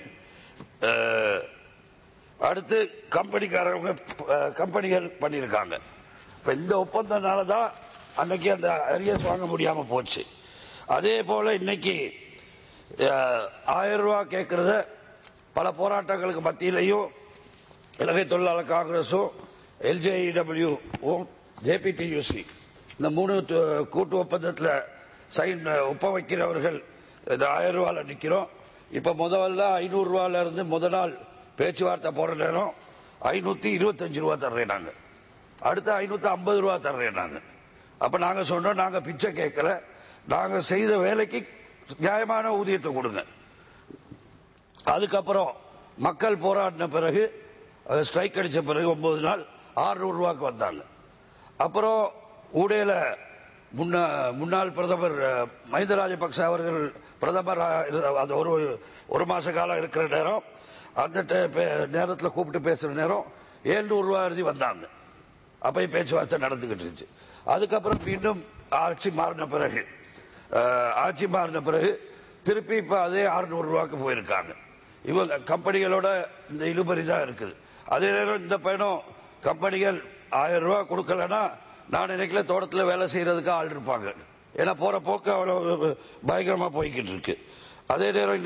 அடுத்து கம்பெனிகள் பண்ணியிருக்காங்க. இப்ப இந்த ஒப்பந்தனால தான் அன்னைக்கு அந்த அரியர்ஸ் வாங்க முடியாம போச்சு. அதே போல இன்னைக்கு 1000 ரூபாய் கேட்கறத பல போராட்டங்களுக்கு மத்தியிலையும் இலங்கை தொழிலாளர் காங்கிரஸும் LJEW JPTUC இந்த 3 கூட்டு ஒப்பந்தத்தில் ஒப்ப வைக்கிறவர்கள் இந்த 1000 ரூபாயில நிக்கிறோம். இப்ப முதல்ல 500 ரூபாயில இருந்து முதல் நாள் பேச்சுவார்த்தை போற நேரம் 525 ரூபாய் தர்றேனாங்க, அடுத்து 550 ரூபாய் தர்றேனாங்க. அப்ப நாங்க சொன்னோம், நாங்க பிச்சை கேட்கல, நாங்க செய்த வேலைக்கு நியாயமான ஊதியத்தை கொடுங்க. அதுக்கப்புறம் மக்கள் போராடின பிறகு ஸ்ட்ரைக் அடிச்ச பிறகு 9 நாள் 600 ரூபாய்க்கு வந்தாங்க. அப்புறம் ஊடையில முன்னாள் பிரதமர் மஹிந்த ராஜபக்ச அவர்கள் பிரதமர் ஒரு மாச காலம் இருக்கிற நேரம், அந்த நேரத்தில் கூப்பிட்டு பேசுற நேரம் 700 ரூபாய் எழுதி வந்தாங்க. அப்ப பேச்சுவார்த்தை நடந்துகிட்டு இருந்துச்சு. அதுக்கப்புறம் மீண்டும் ஆட்சி மாறின பிறகு திருப்பி இப்ப அதே 600 ரூபாய்க்கு போயிருக்காங்க. இவங்க கம்பெனிகளோட இந்த இழுபறி தான் இருக்குது. அதே நேரம் இந்த பயணம் கம்பெனிகள் 1000 ரூபாய் கொடுக்கலன்னா நான் நினைக்கல தோட்டத்தில் வேலை செய்யறதுக்கு ஆள் இருப்பாங்க. ஏன்னா போற போக்கு அவ்வளவு பயங்கரமா போய்கிட்டு இருக்கு. அதே நேரம்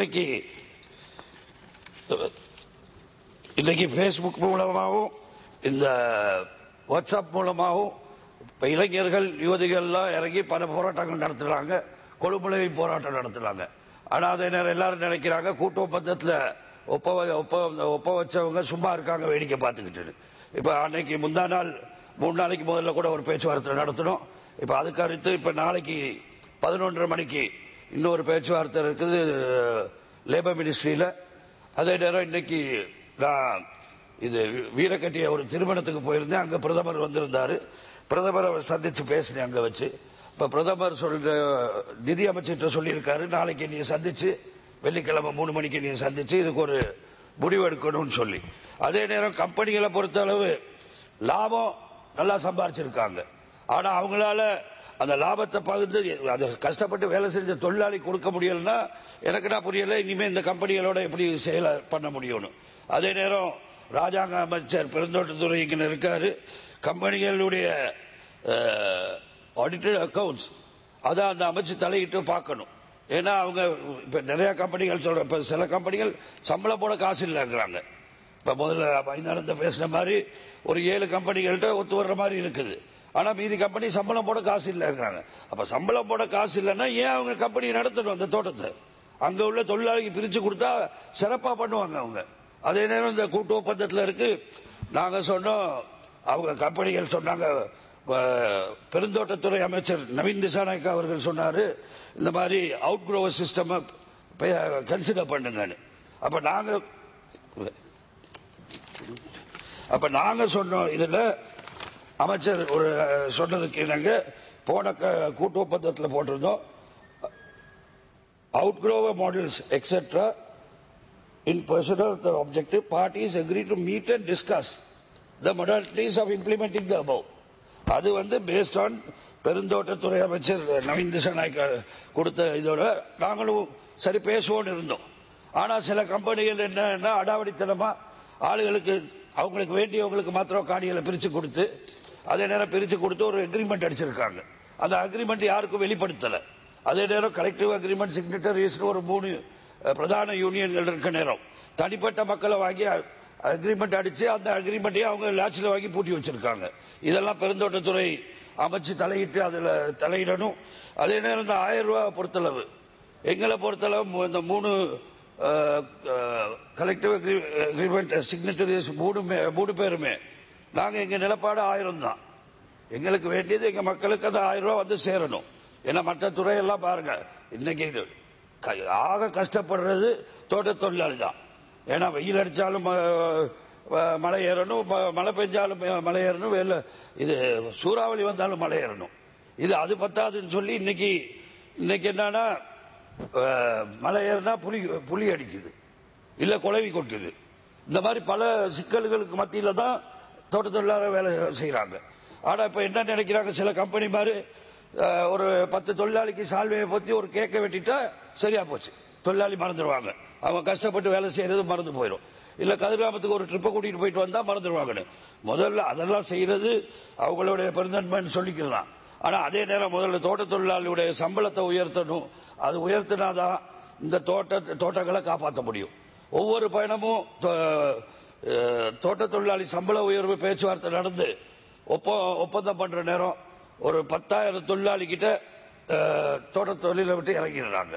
இன்னைக்கு பேஸ்புக் மூலமாகவும் இந்த வாட்ஸ்அப் மூலமாகவும் இளைஞர்கள் யுவதிகள்லாம் இறங்கி பல போராட்டங்கள் நடத்துறாங்க, கொழும்புலையும் போராட்டம் நடத்துறாங்க. ஆனா அதே நேரம் எல்லாரும் நினைக்கிறாங்க கூட்டு ஒப்பந்தத்தில் ஒப்ப வச்சவங்க சும்மா இருக்காங்க வேடிக்கை பார்த்துக்கிட்டு. இப்ப அன்னைக்கு 3 நாளைக்கு முதல்ல கூட ஒரு பேச்சுவார்த்தை நடத்தணும். இப்ப அதுக்கு அடுத்து இப்ப நாளைக்கு 11:30 மணிக்கு இன்னொரு பேச்சுவார்த்தை இருக்குது லேபர் மினிஸ்ட்ரியில. அதே நேரம் இன்னைக்கு நான் இது வீரக்கட்டிய ஒரு திருமணத்துக்கு போயிருந்தேன். அங்க பிரதமர் வந்திருந்தாரு. பிரதமரை சந்திச்சு பேசினேன் அங்க வச்சு. இப்ப பிரதமர் நிதி அமைச்சர் சொல்லியிருக்காரு, நாளைக்கு நீ சந்திச்சு வெள்ளிக்கிழமை 3 மணிக்கு நீ சந்திச்சு இதுக்கு ஒரு முடிவு எடுக்கணும்னு சொல்லி. அதே நேரம் கம்பெனிகளை பொறுத்த அளவு லாபம் நல்லா சம்பாரிச்சிருக்காங்க. ஆனா அவங்களால அந்த லாபத்தை பகிர்ந்து அதை கஷ்டப்பட்டு வேலை செஞ்ச தொழிலாளி கொடுக்க முடியலன்னா எனக்கு நான் புரியல, இனிமே இந்த கம்பெனிகளோட எப்படி செயல பண்ண முடியும். அதே நேரம் ராஜாங்க அமைச்சர் பெருந்தோட்டத்துறை இங்க இருக்காரு. கம்பெனிகளுடைய ஆடிட்டட் அக்கவுண்ட்ஸ் அதான் அந்த அமைச்சு தலையிட்டு பார்க்கணும். ஏன்னா அவங்க இப்ப நிறைய கம்பெனிகள் சொல்ற, இப்ப சில கம்பெனிகள் சம்பளம் போட காசு இல்லைங்கிறாங்க. இப்ப முதல்ல ஐந்தானந்த பேசின மாதிரி ஒரு 7 கம்பெனிகள்கிட்ட ஒத்து வர்ற மாதிரி இருக்குது. ஆனா மீதி கம்பெனி சம்பளம் போட காசு இல்லைங்கிறாங்க. அப்ப சம்பளம் போட காசு இல்லைன்னா ஏன் அவங்க கம்பெனி நடத்தணும்? அந்த தோட்டத்தை அங்க உள்ள தொழிலாளிக்கு பிரிச்சு கொடுத்தா சிறப்பா பண்ணுவாங்க அவங்க. அதே நேரம் இந்த கூட்டு ஒப்பந்தத்தில் இருக்கு. நாங்க சொன்னோம், அவங்க கம்பெனிகள் சொன்னாங்க, பெருந்தோட்டத்துறை அமைச்சர் நவீன் திசாநாயக்கா அவர்கள் சொன்னாரு இந்த மாதிரி அவுட் குரோவர் சிஸ்டம் கன்சிடர் பண்ணுங்கன்னு. அப்ப நாங்க சொன்னோம், இதுல அமைச்சர் ஒரு சொன்னதுக்கு நாங்க போன கூட்டு ஒப்பந்தத்தில் போட்டிருந்தோம், out grower models etcetera in pursuit of the objective, parties agree to meet and discuss the modalities of implementing the above. அது based on பெருந்தோட்டத்துறை அமைச்சர் நவீன் திசாநாயக்கா கொடுத்த இதோட நாங்களும் சரி பேசுவோம் இருந்தோம். ஆனா சில கம்பெனிகள் என்ன அடாவடித்தனமா ஆளுகளுக்கு அவங்களுக்கு வேண்டியவங்களுக்கு மாத்திரம் காணிகளை பிரிச்சு கொடுத்து அதே நேரம் பிரித்து கொடுத்து ஒரு அக்ரிமெண்ட் அடிச்சிருக்காங்க. அந்த அக்ரிமெண்ட் யாருக்கும் வெளிப்படுத்தலை. அதே நேரம் கலெக்டிவ் அக்ரிமெண்ட் சிக்னேட்டரிஸ் ஒரு 3 பிரதான யூனியன்கள் இருக்க நேரம் தனிப்பட்ட மக்களை வாங்கி அக்ரிமெண்ட் அடிச்சு அந்த அக்ரிமெண்ட்டையும் அவங்க லாட்சில் வாங்கி பூட்டி வச்சிருக்காங்க. இதெல்லாம் பெருந்தோட்டத்துறை அமைச்சு தலையிட்டு அதில் தலையிடணும். அதே நேரம் இந்த 1000 ரூபாய் பொறுத்தளவு எங்களை பொறுத்தளவு இந்த 3 கலெக்டிவ் அக்ரிமெண்ட் சிக்னேட்டரிஸ் 3 பேருமே நாங்கள் எங்கள் நிலப்பாடு 1000 தான். எங்களுக்கு வேண்டியது எங்க மக்களுக்கு அந்த 1000 ரூபாய் வந்து சேரணும். ஏன்னா மற்ற துறையெல்லாம் பாருங்க இன்னைக்கு ஆக கஷ்டப்படுறது தோட்ட தொழிலாளி தான். ஏன்னா வெயில் அடிச்சாலும் மழை ஏறணும், மழை பெஞ்சாலும் மழை ஏறணும், இது சூறாவளி வந்தாலும் மழை ஏறணும். இது அது பத்தாதுன்னு சொல்லி இன்னைக்கு என்னன்னா மழை ஏறினா புலி அடிக்குது, இல்ல குளவி கொட்டுது. இந்த மாதிரி பல சிக்கல்களுக்கு மத்தியில தான் தோட்ட தொழிலாளர் வேலை செய்யறாங்க. ஆனா இப்ப என்ன நினைக்கிறாங்க சில கம்பெனி மாதிரி ஒரு 10 தொழிலாளிக்கு சால்வையை பத்தி ஒரு கேக்க வெட்டிட்டா சரியா போச்சு, தொழிலாளி மறந்துடுவாங்க. அவங்க கஷ்டப்பட்டு வேலை செய்யறது மறந்து போயிடும். இல்ல கதிர்காமத்துக்கு ஒரு ட்ரிப்பை கூட்டிட்டு போயிட்டு வந்தா மறந்துடுவாங்க. முதல்ல அதெல்லாம் செய்யறது அவங்களுடைய பெருந்தன்மைன்னு சொல்லிக்கலாம். ஆனா அதே நேரம் முதல்ல தோட்ட தொழிலாளியுடைய சம்பளத்தை உயர்த்தணும். அது உயர்த்தினாதான் இந்த தோட்டங்களை காப்பாற்ற முடியும். ஒவ்வொரு பயணமும் தோட்ட தொழிலாளி சம்பள உயர்வு பேச்சுவார்த்தை நடந்து ஒப்பந்தம் பண்ற நேரம் ஒரு 10,000 தொழிலாளி கிட்ட தோட்ட தொழிலை விட்டு இறங்கிடுறாங்க.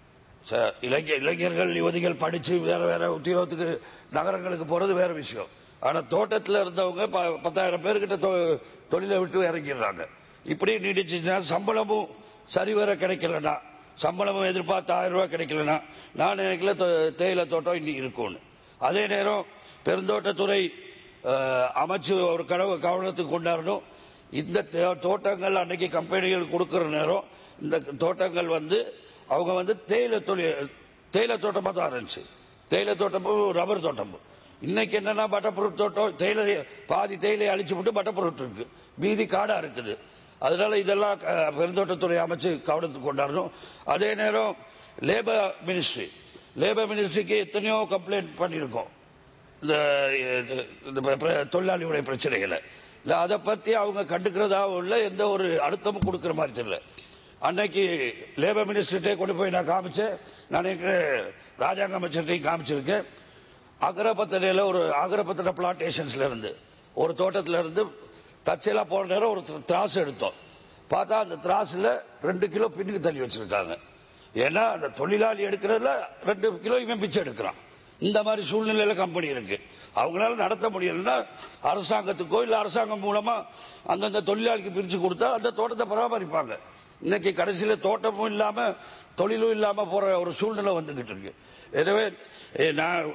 இளைஞர்கள் யுவதிகள் படிச்சு வேற வேற உத்தியோகத்துக்கு நகரங்களுக்கு போறது வேற விஷயம். ஆனா தோட்டத்தில் இருந்தவங்க 10,000 பேர்கிட்ட தொழிலை விட்டு இறங்கிடுறாங்க. இப்படி நீடிச்சுன்னா சம்பளமும் சரிவர கிடைக்கலன்னா, சம்பளமும் எதிர்பார்த்த 1000 ரூபாய் கிடைக்கலன்னா நான் நினைக்கல தேயிலை தோட்டம் இன்னைக்கு இருக்கும்னு. அதே நேரம் பெருந்தோட்டத்துறை அமைச்சு ஒரு கவனத்துக்கு கொண்டாடணும். இந்த தோட்டங்கள் அன்னைக்கு கம்பெனிகள் கொடுக்கிற நேரம் இந்த தோட்டங்கள் அவங்க தேயிலை தோட்டமா தான் இருந்துச்சு. தேயிலை தோட்டமும் ரப்பர் தோட்டமும். இன்னைக்கு என்னன்னா பட்டர் ஃப்ரூட் தோட்டம், பாதி தேயிலை அழிச்சு விட்டு பட்டர் ஃப்ரூட் இருக்கு, மீதி காடா இருக்குது. அதனால இதெல்லாம் பெருந்தோட்டத்துறை அமைச்சு கவனத்துக்கு கொண்டாடணும். அதே நேரம் லேபர் மினிஸ்ட்ரிக்கு எத்தனையோ கம்ப்ளைண்ட் பண்ணியிருக்கோம் இந்த தொழிலாளியுடைய பிரச்சனைகளை. அதை பத்தி அவங்க கண்டுக்கிறதாவும் இல்லை, எந்த ஒரு அழுத்தமும் கொடுக்கிற மாதிரி தெரியல. அன்னைக்கு லேபர் மினிஸ்டர்கிட்ட கொண்டு போய் நான் காமிச்சேன். நான் ராஜாங்க அமைச்சர்கிட்டையும் காமிச்சிருக்கேன். அகரபத்தனையில ஒரு அகரபத்தனை பிளான்டேஷன்ஸ்ல இருந்து ஒரு தோட்டத்தில் இருந்து தச்சையில போன நேரம் ஒரு திராசு எடுத்தோம். பார்த்தா அந்த திராசுல 2 கிலோ பின்னுக்கு தள்ளி வச்சிருக்காங்க. ஏன்னா அந்த தொழிலாளி எடுக்கிறதுல 2 கிலோ இவன் பிச்சை எடுக்கிறான். இந்த மாதிரி சூழ்நிலையில கம்பெனி இருக்கு. அவங்களால நடத்த முடியலன்னா அரசாங்கத்துக்கோ இல்ல அரசாங்கம் மூலமா அந்தந்த தொழிலாளிக்கு பிரிச்சு கொடுத்தா அந்த தோட்டத்தை பராமரிப்பாங்க. இன்னைக்கு கடைசியில தோட்டமும் இல்லாம தொழிலும் இல்லாம போற ஒரு சூழ்நிலை வந்துகிட்டு இருக்கு. எனவே நான்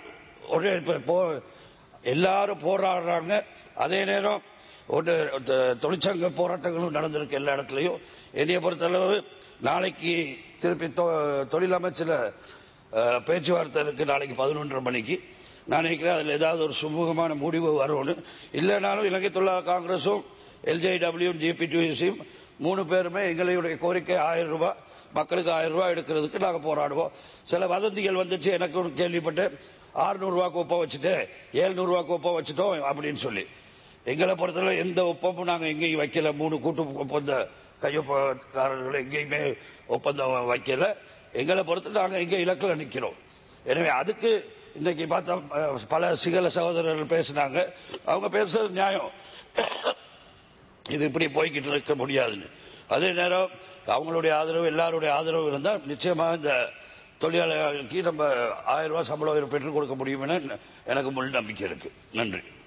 எல்லாரும் போராடுறாங்க. அதே நேரம் தொழிற்சங்க போராட்டங்களும் நடந்திருக்கு எல்லா இடத்துலையும். என்னைய பொறுத்தளவு நாளைக்கு திருப்பி தொழில் அமைச்சர் பேச்சுவார்த்தை இருக்கு. நாளைக்கு 11:30 மணிக்கு. நான் நினைக்கிறேன் அதில் ஏதாவது ஒரு சுமூகமான முடிவு வரும்னு. இல்லைனாலும் இலங்கை தொழிலாளர் காங்கிரஸும் LJW GPTUCயும் 3 பேருமே எங்களுடைய கோரிக்கை 1000 ரூபாய், மக்களுக்கு 1000 ரூபாய் எடுக்கிறதுக்கு நாங்கள் போராடுவோம். சில வதந்திகள் வந்துச்சு, எனக்கு கேள்விப்பட்டேன் 600 ரூபாய்க்கு ஒப்பம் வச்சுட்டு 700 ரூபாய்க்கு ஒப்பம் வச்சுட்டோம் அப்படின்னு சொல்லி. எங்களை பொறுத்தவரை எந்த ஒப்பமும் நாங்கள் எங்கேயும் வைக்கல. 3 கூட்டு ஒப்பந்த கையொப்பக்காரர்கள் எங்கேயுமே ஒப்பந்தம் வைக்கல. எங்களை பொறுத்து நாங்கள் எங்க இலக்கில் நிற்கிறோம். எனவே அதுக்கு இன்னைக்கு பார்த்தா பல சிங்கள சகோதரர்கள் பேசினாங்க. அவங்க பேசுறது நியாயம், இது இப்படி போய்கிட்டு இருக்க முடியாதுன்னு. அதே நேரம் அவங்களுடைய ஆதரவு எல்லாருடைய ஆதரவு இருந்தால் நிச்சயமாக இந்த தொழிலாளர்களுக்கு நம்ம 1000 ரூபாய் சம்பளம் பெற்றுக் கொடுக்க முடியும் என எனக்கு முழு நம்பிக்கை இருக்கு. நன்றி.